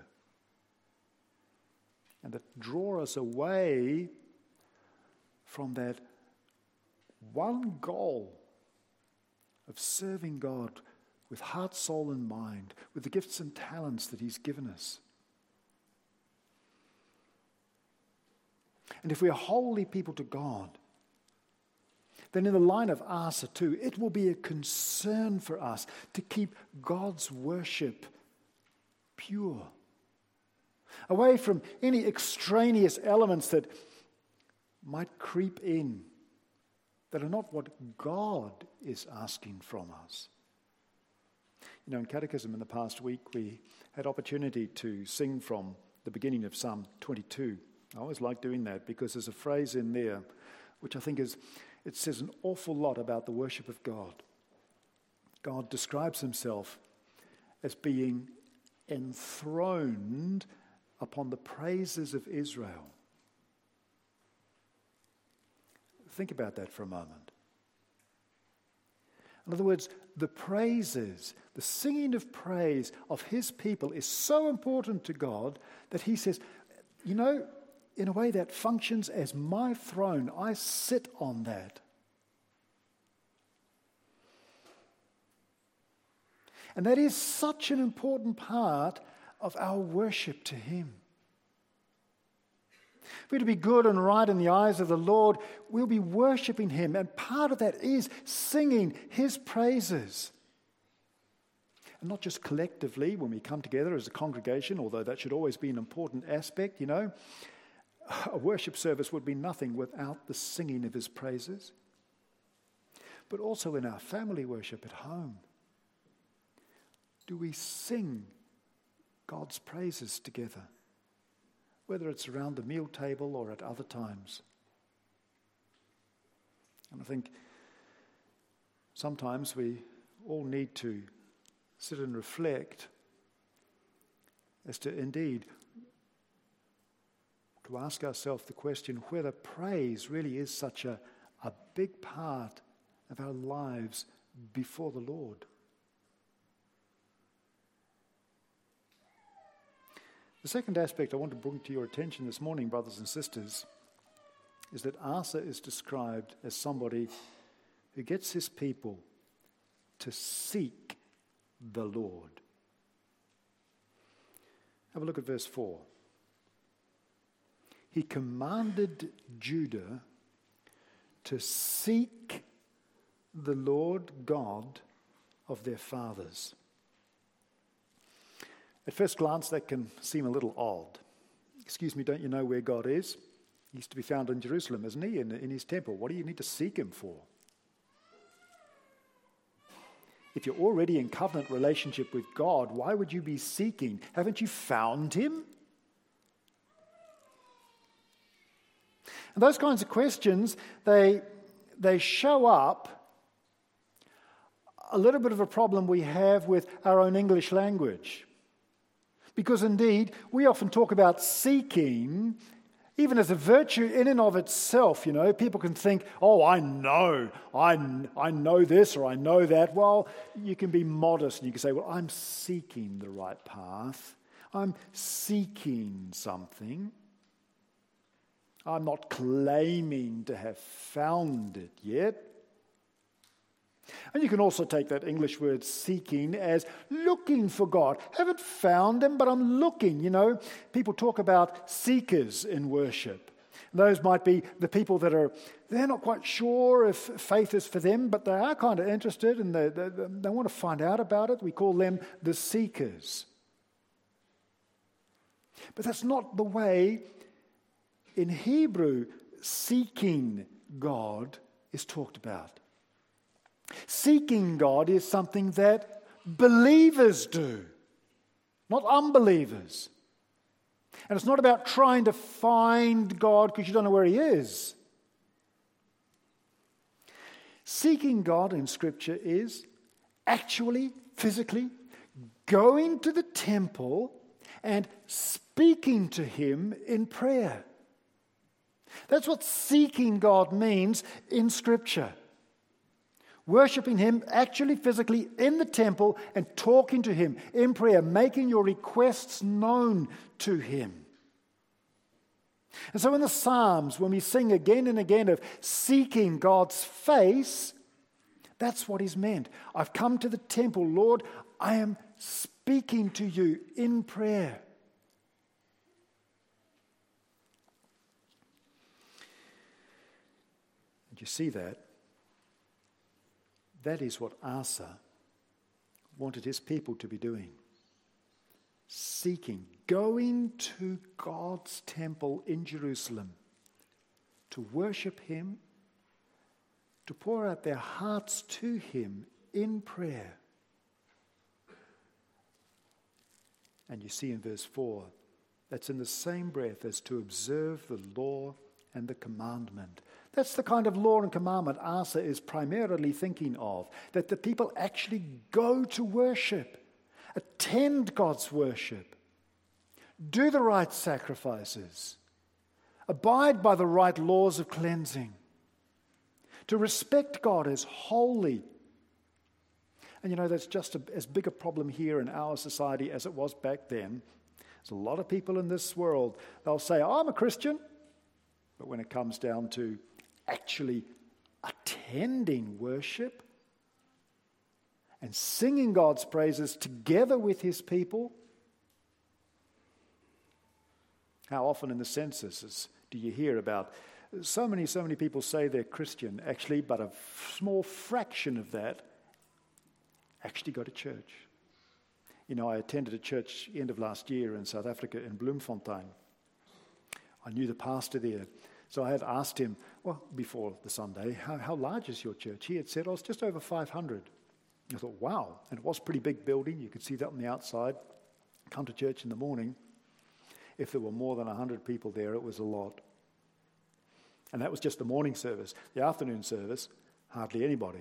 Speaker 1: and that draw us away from that one goal of serving God with heart, soul, and mind, with the gifts and talents that He's given us. And if we are holy people to God, then in the line of Asa too, it will be a concern for us to keep God's worship pure, away from any extraneous elements that might creep in, that are not what God is asking from us. You know, in Catechism in the past week, we had opportunity to sing from the beginning of Psalm 22. I always like doing that because there's a phrase in there which I think it says an awful lot about the worship of God. God describes Himself as being enthroned upon the praises of Israel. Think about that for a moment. In other words, the praises, the singing of praise of His people is so important to God that He says, you know, in a way that functions as my throne. I sit on that. And that is such an important part of our worship to Him. If we're to be good and right in the eyes of the Lord, we'll be worshiping Him. And part of that is singing His praises. And not just collectively when we come together as a congregation, although that should always be an important aspect, you know. A worship service would be nothing without the singing of His praises. But also in our family worship at home. Do we sing God's praises together? Whether it's around the meal table or at other times. And I think sometimes we all need to sit and reflect as to indeed to ask ourselves the question whether praise really is such a big part of our lives before the Lord. The second aspect I want to bring to your attention this morning, brothers and sisters, is that Asa is described as somebody who gets his people to seek the Lord. Have a look at verse 4. He commanded Judah to seek the Lord God of their fathers. At first glance, that can seem a little odd. Excuse me, don't you know where God is? He used to be found in Jerusalem, isn't he? In His temple. What do you need to seek Him for? If you're already in covenant relationship with God, why would you be seeking? Haven't you found Him? And those kinds of questions, they show up a little bit of a problem we have with our own English language. Because indeed, we often talk about seeking, even as a virtue in and of itself. You know, people can think, oh, I know this or I know that. Well, you can be modest and you can say, well, I'm seeking the right path. I'm seeking something. I'm not claiming to have found it yet. And you can also take that English word seeking as looking for God. Haven't found him, but I'm looking. You know, people talk about seekers in worship. Those might be the people they're not quite sure if faith is for them, but they are kind of interested and they want to find out about it. We call them the seekers. But that's not the way in Hebrew seeking God is talked about. Seeking God is something that believers do, not unbelievers. And it's not about trying to find God because you don't know where he is. Seeking God in Scripture is actually, physically, going to the temple and speaking to him in prayer. That's what seeking God means in Scripture. Worshipping him actually physically in the temple and talking to him in prayer, making your requests known to him. And so in the Psalms, when we sing again and again of seeking God's face, that's what is meant. I've come to the temple, Lord, I am speaking to you in prayer. And you see that? That is what Asa wanted his people to be doing. Seeking, going to God's temple in Jerusalem to worship him, to pour out their hearts to him in prayer. And you see in verse 4, that's in the same breath as to observe the law and the commandment. That's the kind of law and commandment Asa is primarily thinking of, that the people actually go to worship, attend God's worship, do the right sacrifices, abide by the right laws of cleansing, to respect God as holy. And you know, that's just as big a problem here in our society as it was back then. There's a lot of people in this world, they'll say, I'm a Christian, but when it comes down to actually attending worship and singing God's praises together with his people. How often in the censuses do you hear about so many people say they're Christian, actually, but a small fraction of that actually go to church. You know, I attended a church end of last year in South Africa in Bloemfontein. I knew the pastor there. So I had asked him, well, before the Sunday, how large is your church? He had said, it's just over 500. I thought, wow. And it was a pretty big building. You could see that on the outside. Come to church in the morning. If there were more than 100 people there, it was a lot. And that was just the morning service. The afternoon service, hardly anybody.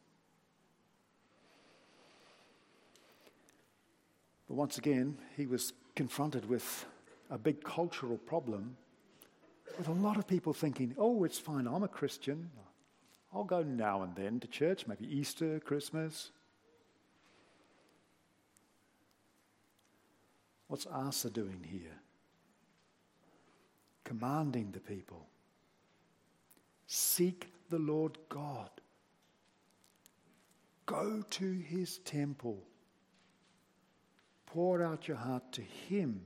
Speaker 1: But once again, he was confronted with a big cultural problem with a lot of people thinking, it's fine, I'm a Christian. I'll go now and then to church, maybe Easter, Christmas. What's Asa doing here? Commanding the people. Seek the Lord God. Go to his temple. Pour out your heart to him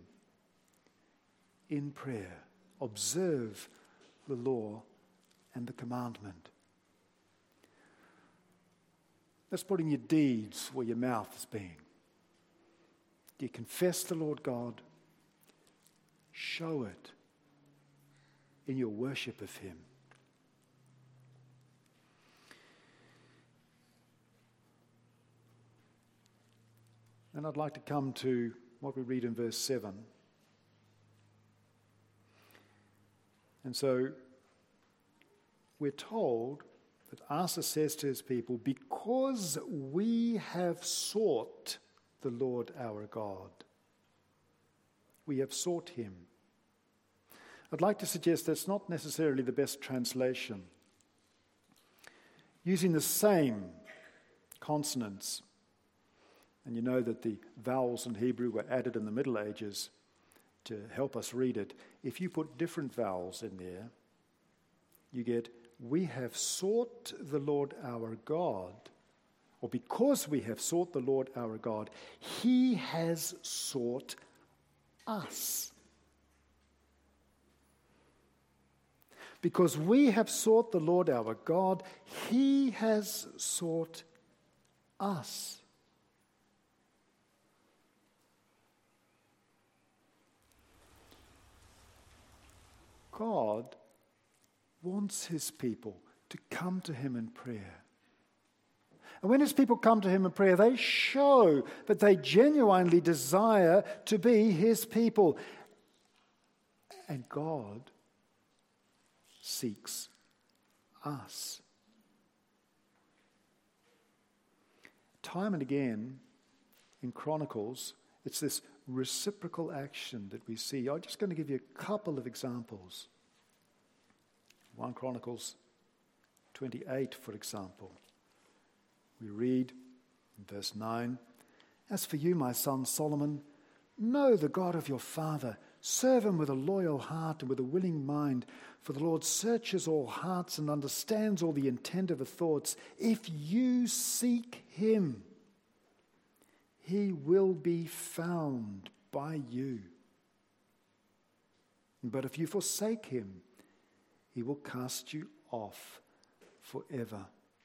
Speaker 1: in prayer. Observe the law and the commandment. That's putting your deeds where your mouth has been. Do you confess the Lord God? Show it in your worship of him. And I'd like to come to what we read in verse 7. And so we're told that Asa says to his people, because we have sought the Lord our God. We have sought him. I'd like to suggest that's not necessarily the best translation. Using the same consonants, and you know that the vowels in Hebrew were added in the Middle Ages to help us read it, if you put different vowels in there, you get, we have sought the Lord our God, or because we have sought the Lord our God, he has sought us. Because we have sought the Lord our God, he has sought us. God wants his people to come to him in prayer. And when his people come to him in prayer, they show that they genuinely desire to be his people. And God seeks us. Time and again in Chronicles, it's this reciprocal action that we see. I'm just going to give you a couple of examples. 1 Chronicles 28, for example. We read in verse 9, "As for you, my son Solomon, know the God of your father. Serve him with a loyal heart and with a willing mind, for the Lord searches all hearts and understands all the intent of the thoughts. If you seek him, he will be found by you. But if you forsake him, he will cast you off forever."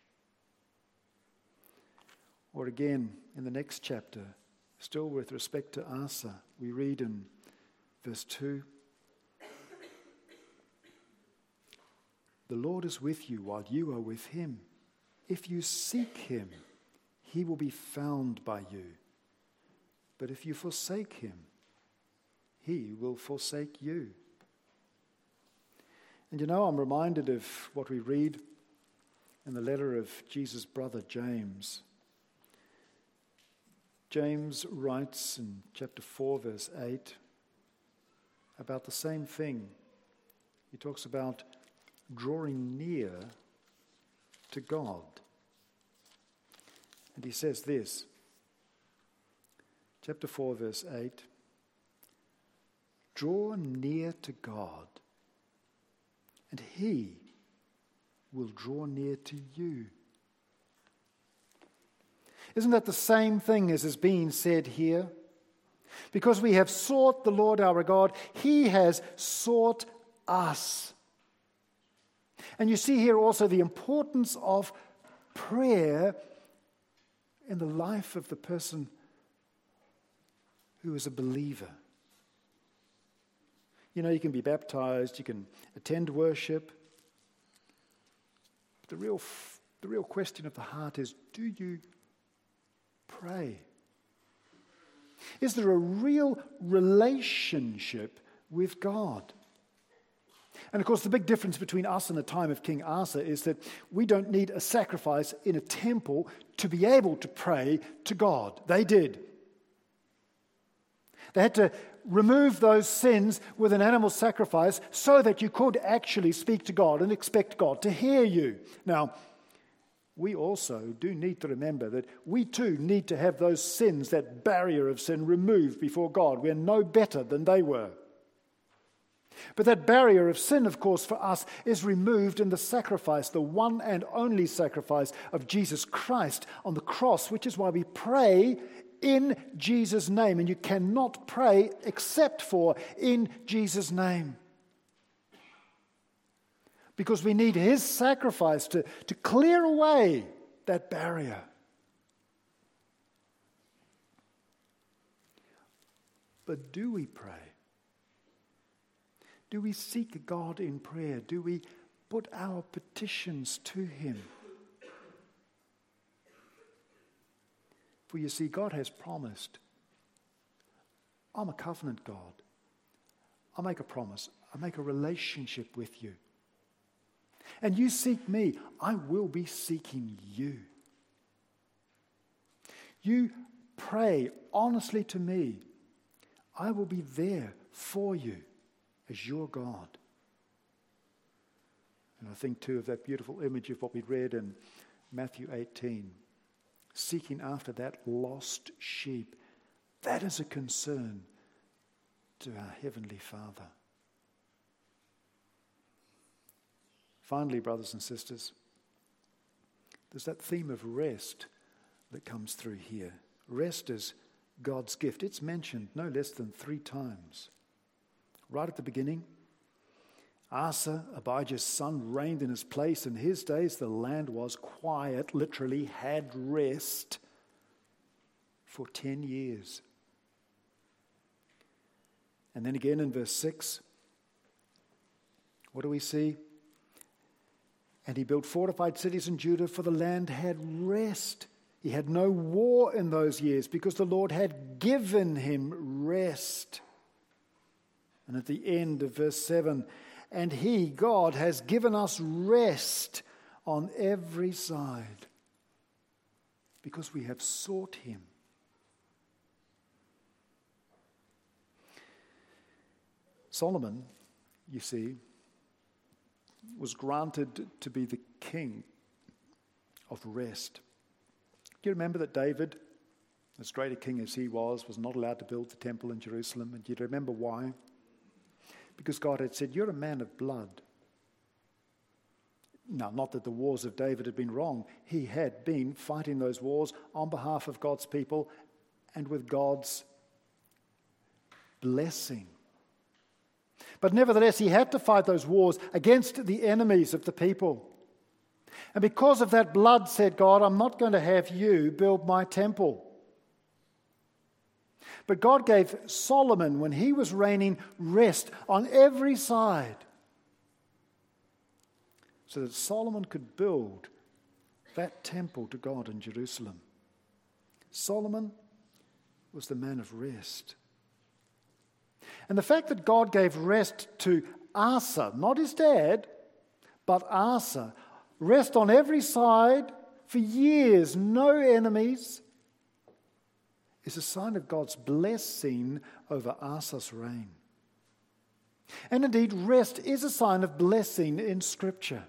Speaker 1: Or again, in the next chapter, still with respect to Asa, we read in verse 2, "The Lord is with you while you are with him. If you seek him, he will be found by you. But if you forsake him, he will forsake you." And you know, I'm reminded of what we read in the letter of Jesus' brother James. James writes in chapter 4, verse 8, about the same thing. He talks about drawing near to God. And he says this, chapter 4, verse 8, "Draw near to God, and he will draw near to you." Isn't that the same thing as is being said here? Because we have sought the Lord our God, he has sought us. And you see here also the importance of prayer in the life of the person who is a believer. You know, you can be baptized, you can attend worship. But the real question of the heart is, do you pray? Is there a real relationship with God? And of course, the big difference between us and the time of King Asa is that we don't need a sacrifice in a temple to be able to pray to God. They did. They had to remove those sins with an animal sacrifice so that you could actually speak to God and expect God to hear you. Now, we also do need to remember that we too need to have those sins, that barrier of sin, removed before God. We're no better than they were. But that barrier of sin, of course, for us is removed in the sacrifice, the one and only sacrifice of Jesus Christ on the cross, which is why we pray in Jesus' name. And you cannot pray except for in Jesus' name. Because we need his sacrifice to clear away that barrier. But do we pray? Do we seek God in prayer? Do we put our petitions to him? For you see, God has promised, I'm a covenant God. I make a promise. I make a relationship with you. And you seek me, I will be seeking you. You pray honestly to me, I will be there for you as your God. And I think too of that beautiful image of what we read in Matthew 18, seeking after that lost sheep. That is a concern to our Heavenly Father. Finally, brothers and sisters, there's that theme of rest that comes through here. Rest is God's gift. It's mentioned no less than 3 times. Right at the beginning, Asa, Abijah's son, reigned in his place. In his days, the land was quiet, literally had rest for 10 years. And then again in verse 6, what do we see? And he built fortified cities in Judah, for the land had rest. He had no war in those years because the Lord had given him rest. And at the end of verse 7, and he, God, has given us rest on every side because we have sought him. Solomon, you see, was granted to be the king of rest. Do you remember that David, as great a king as he was not allowed to build the temple in Jerusalem? And do you remember why? Because God had said, you're a man of blood. Now, not that the wars of David had been wrong. He had been fighting those wars on behalf of God's people and with God's blessing. But nevertheless, he had to fight those wars against the enemies of the people. And because of that blood, said God, I'm not going to have you build my temple. But God gave Solomon, when he was reigning, rest on every side so that Solomon could build that temple to God in Jerusalem. Solomon was the man of rest. And the fact that God gave rest to Asa, not his dad, but Asa, rest on every side for years, no enemies, is a sign of God's blessing over Asa's reign. And indeed, rest is a sign of blessing in Scripture.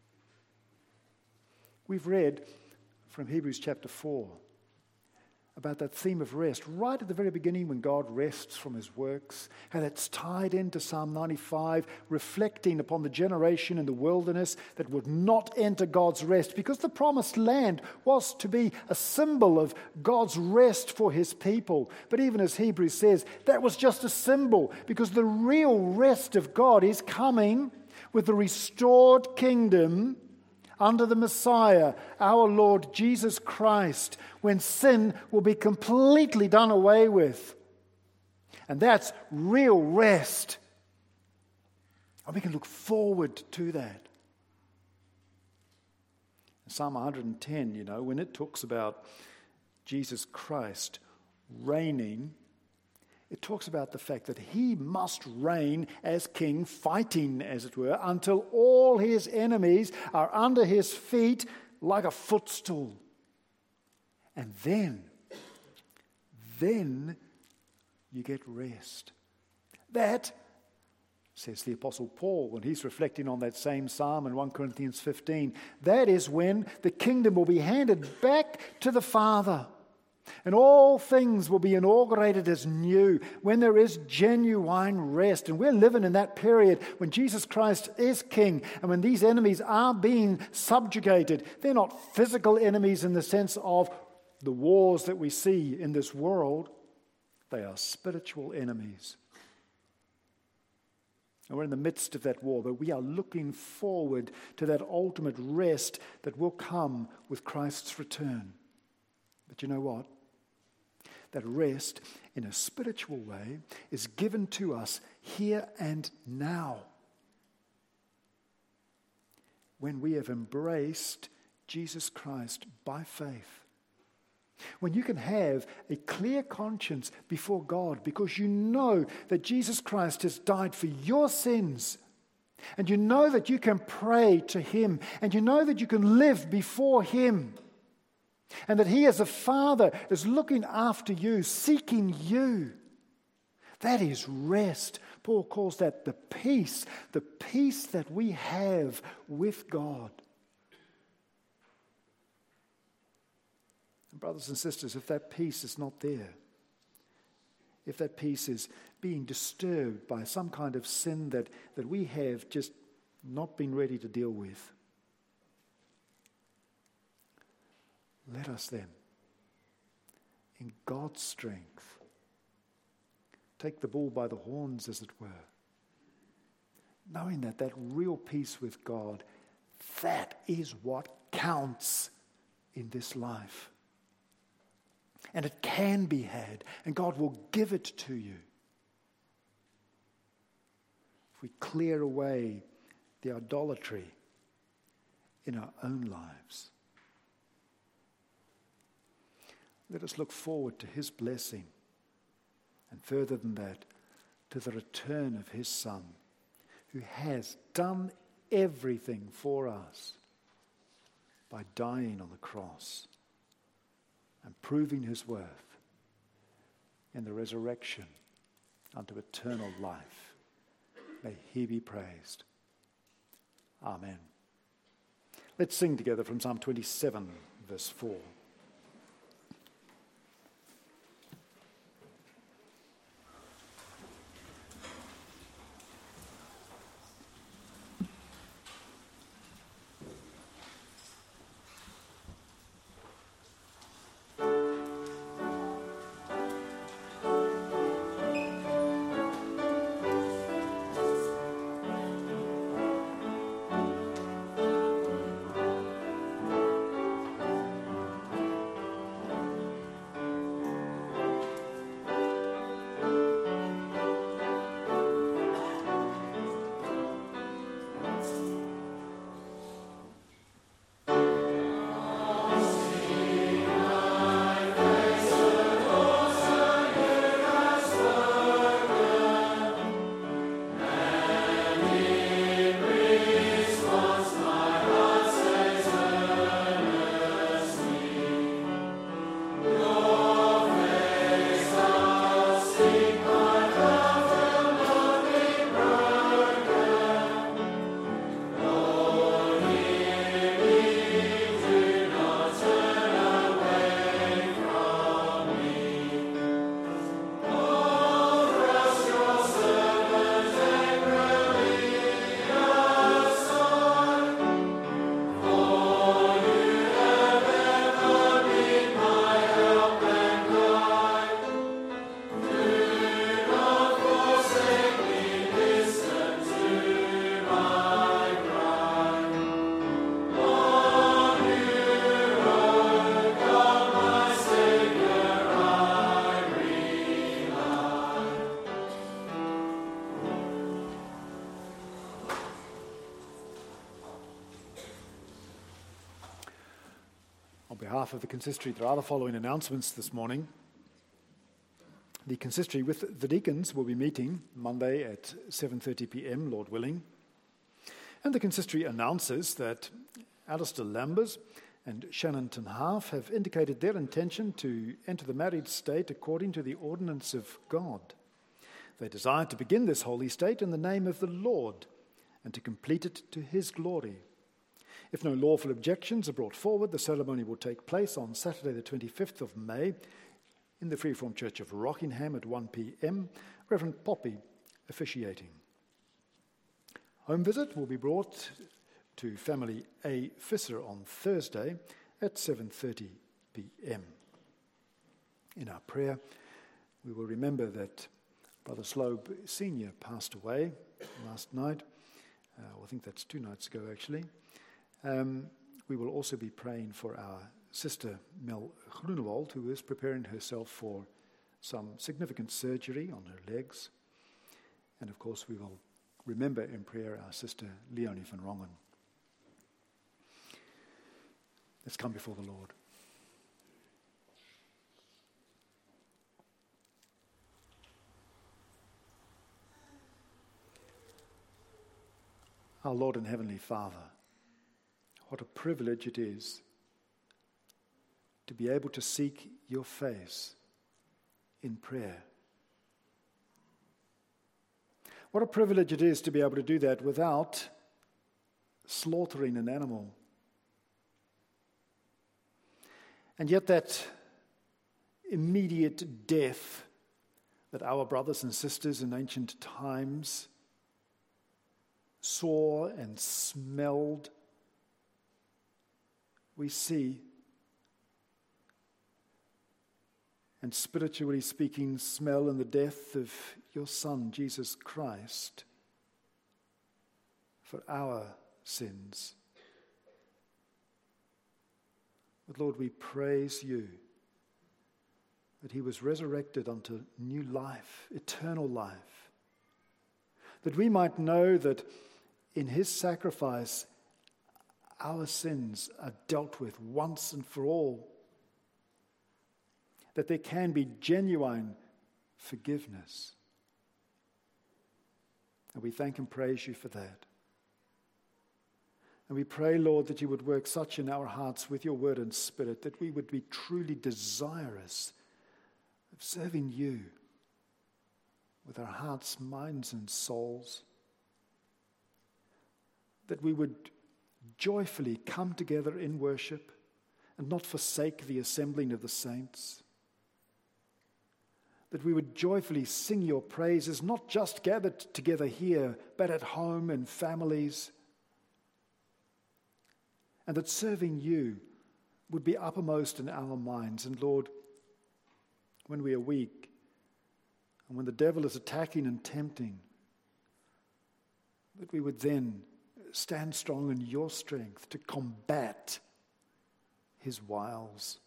Speaker 1: We've read from Hebrews chapter 4 about that theme of rest right at the very beginning when God rests from his works, how that's tied into Psalm 95, reflecting upon the generation in the wilderness that would not enter God's rest because the promised land was to be a symbol of God's rest for his people. But even as Hebrews says, that was just a symbol because the real rest of God is coming with the restored kingdom under the Messiah, our Lord Jesus Christ, when sin will be completely done away with. And that's real rest. And we can look forward to that. Psalm 110, when it talks about Jesus Christ reigning, it talks about the fact that he must reign as king, fighting, as it were, until all his enemies are under his feet like a footstool. And then you get rest. That, says the Apostle Paul when he's reflecting on that same psalm in 1 Corinthians 15, that is when the kingdom will be handed back to the Father. And all things will be inaugurated as new when there is genuine rest. And we're living in that period when Jesus Christ is king and when these enemies are being subjugated. They're not physical enemies in the sense of the wars that we see in this world. They are spiritual enemies. And we're in the midst of that war, but we are looking forward to that ultimate rest that will come with Christ's return. But you know what? That rest, in a spiritual way, is given to us here and now. When we have embraced Jesus Christ by faith. When you can have a clear conscience before God because you know that Jesus Christ has died for your sins. And you know that you can pray to him. And you know that you can live before him. And that he as a father is looking after you, seeking you. That is rest. Paul calls that the peace that we have with God. And brothers and sisters, if that peace is not there, if that peace is being disturbed by some kind of sin that we have just not been ready to deal with. Let us then, in God's strength, take the bull by the horns, as it were, knowing that real peace with God, that is what counts in this life. And it can be had, and God will give it to you. If we clear away the idolatry in our own lives, let us look forward to his blessing, and further than that, to the return of his Son, who has done everything for us by dying on the cross and proving his worth in the resurrection unto eternal life. May he be praised. Amen. Let's sing together from Psalm 27, verse 4. On behalf of the consistory, there are the following announcements this morning. The consistory with the deacons will be meeting Monday at 7:30 p.m, Lord willing. And the consistory announces that Alistair Lambers and Shannon Tenhalf have indicated their intention to enter the married state according to the ordinance of God. They desire to begin this holy state in the name of the Lord and to complete it to his glory. If no lawful objections are brought forward, the ceremony will take place on Saturday the 25th of May in the Freeform Church of Rockingham at 1 p.m, Reverend Poppy officiating. Home visit will be brought to family A. Fisser on Thursday at 7:30 p.m. In our prayer, we will remember that Brother Slobe Sr. passed away last night. I think that's 2 nights ago, actually. We will also be praying for our sister Mel Groenewald, who is preparing herself for some significant surgery on her legs. And of course, we will remember in prayer our sister Leonie van Rongen. Let's come before the Lord. Our Lord and Heavenly Father, what a privilege it is to be able to seek your face in prayer. What a privilege it is to be able to do that without slaughtering an animal. And yet that immediate death that our brothers and sisters in ancient times saw and smelled, we see, and spiritually speaking, smell in the death of your Son, Jesus Christ, for our sins. But Lord, we praise you that he was resurrected unto new life, eternal life, that we might know that in his sacrifice our sins are dealt with once and for all, that there can be genuine forgiveness. And we thank and praise you for that. And we pray, Lord, that you would work such in our hearts with your word and spirit that we would be truly desirous of serving you with our hearts, minds, and souls. That we would joyfully come together in worship and not forsake the assembling of the saints. That we would joyfully sing your praises, not just gathered together here, but at home and families. And that serving you would be uppermost in our minds. And Lord, when we are weak, and when the devil is attacking and tempting, that we would then stand strong in your strength to combat his wiles.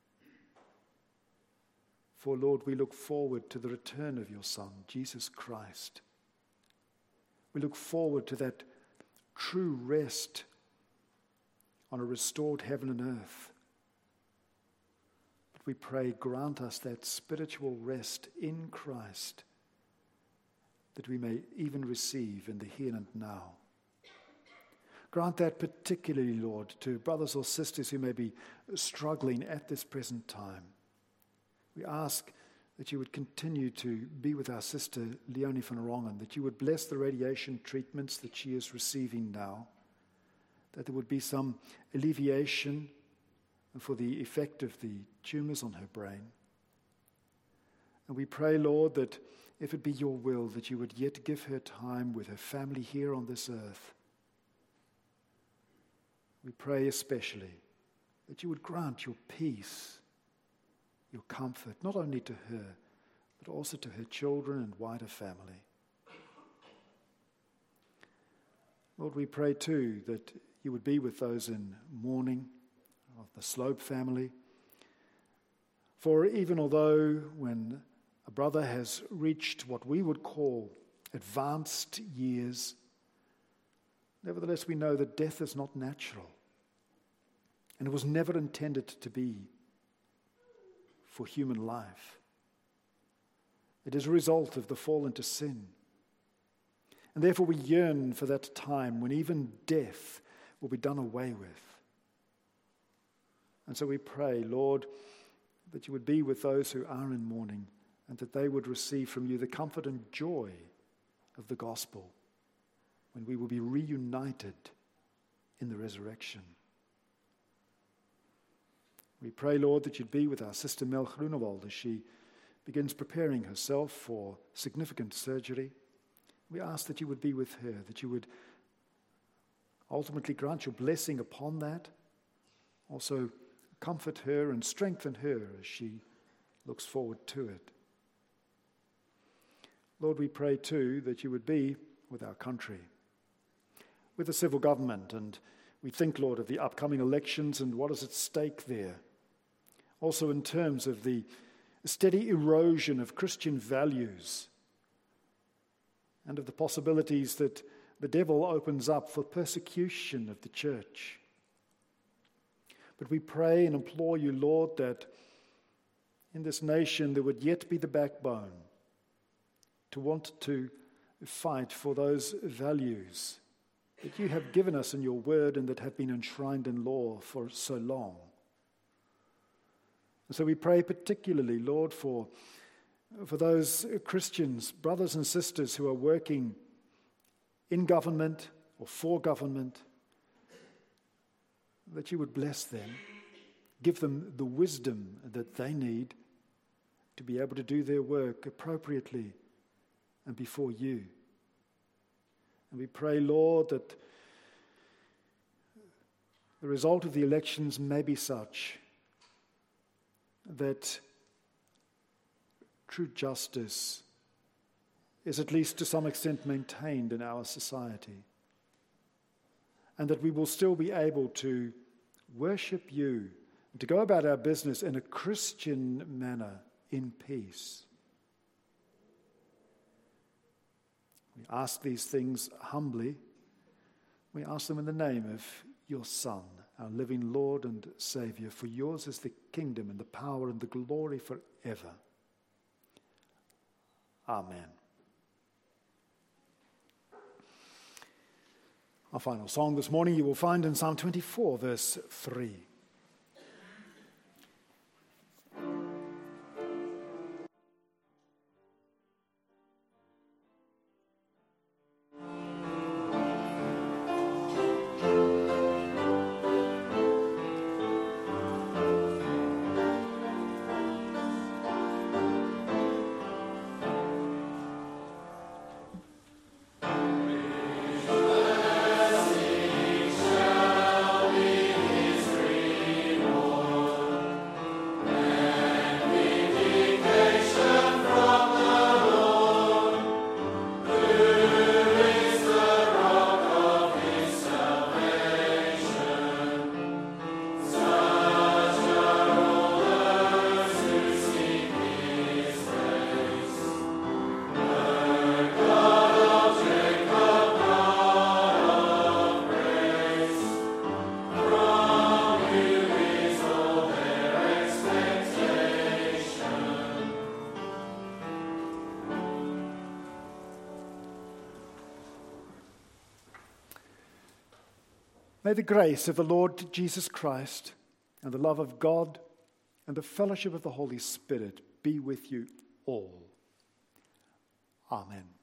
Speaker 1: For Lord, we look forward to the return of your Son, Jesus Christ. We look forward to that true rest on a restored heaven and earth. But we pray, grant us that spiritual rest in Christ that we may even receive in the here and now. Grant that particularly, Lord, to brothers or sisters who may be struggling at this present time. We ask that you would continue to be with our sister Leonie van Rongen, that you would bless the radiation treatments that she is receiving now, that there would be some alleviation for the effect of the tumors on her brain. And we pray, Lord, that if it be your will, that you would yet give her time with her family here on this earth. We pray especially that you would grant your peace, your comfort, not only to her, but also to her children and wider family. Lord, we pray too that you would be with those in mourning of the Slope family. For even although when a brother has reached what we would call advanced years, nevertheless we know that death is not natural, and it was never intended to be for human life. It is a result of the fall into sin. And therefore we yearn for that time when even death will be done away with. And so we pray, Lord, that you would be with those who are in mourning and that they would receive from you the comfort and joy of the gospel when we will be reunited in the resurrection. We pray, Lord, that you'd be with our sister Mel Groenewald as she begins preparing herself for significant surgery. We ask that you would be with her, that you would ultimately grant your blessing upon that. Also comfort her and strengthen her as she looks forward to it. Lord, we pray too that you would be with our country, with the civil government, and we think, Lord, of the upcoming elections and what is at stake there. Also in terms of the steady erosion of Christian values and of the possibilities that the devil opens up for persecution of the church. But we pray and implore you, Lord, that in this nation there would yet be the backbone to want to fight for those values that you have given us in your word and that have been enshrined in law for so long. And so we pray particularly, Lord, for those Christians, brothers and sisters who are working in government or for government, that you would bless them, give them the wisdom that they need, to be able to do their work appropriately and before you. And we pray, Lord, that the result of the elections may be such that true justice is at least to some extent maintained in our society, and that we will still be able to worship you and to go about our business in a Christian manner in peace. We ask these things humbly. We ask them in the name of your Son, our living Lord and Saviour, for yours is the kingdom and the power and the glory forever. Amen. Our final song this morning you will find in Psalm 24, verse 3. May the grace of the Lord Jesus Christ and the love of God and the fellowship of the Holy Spirit be with you all. Amen.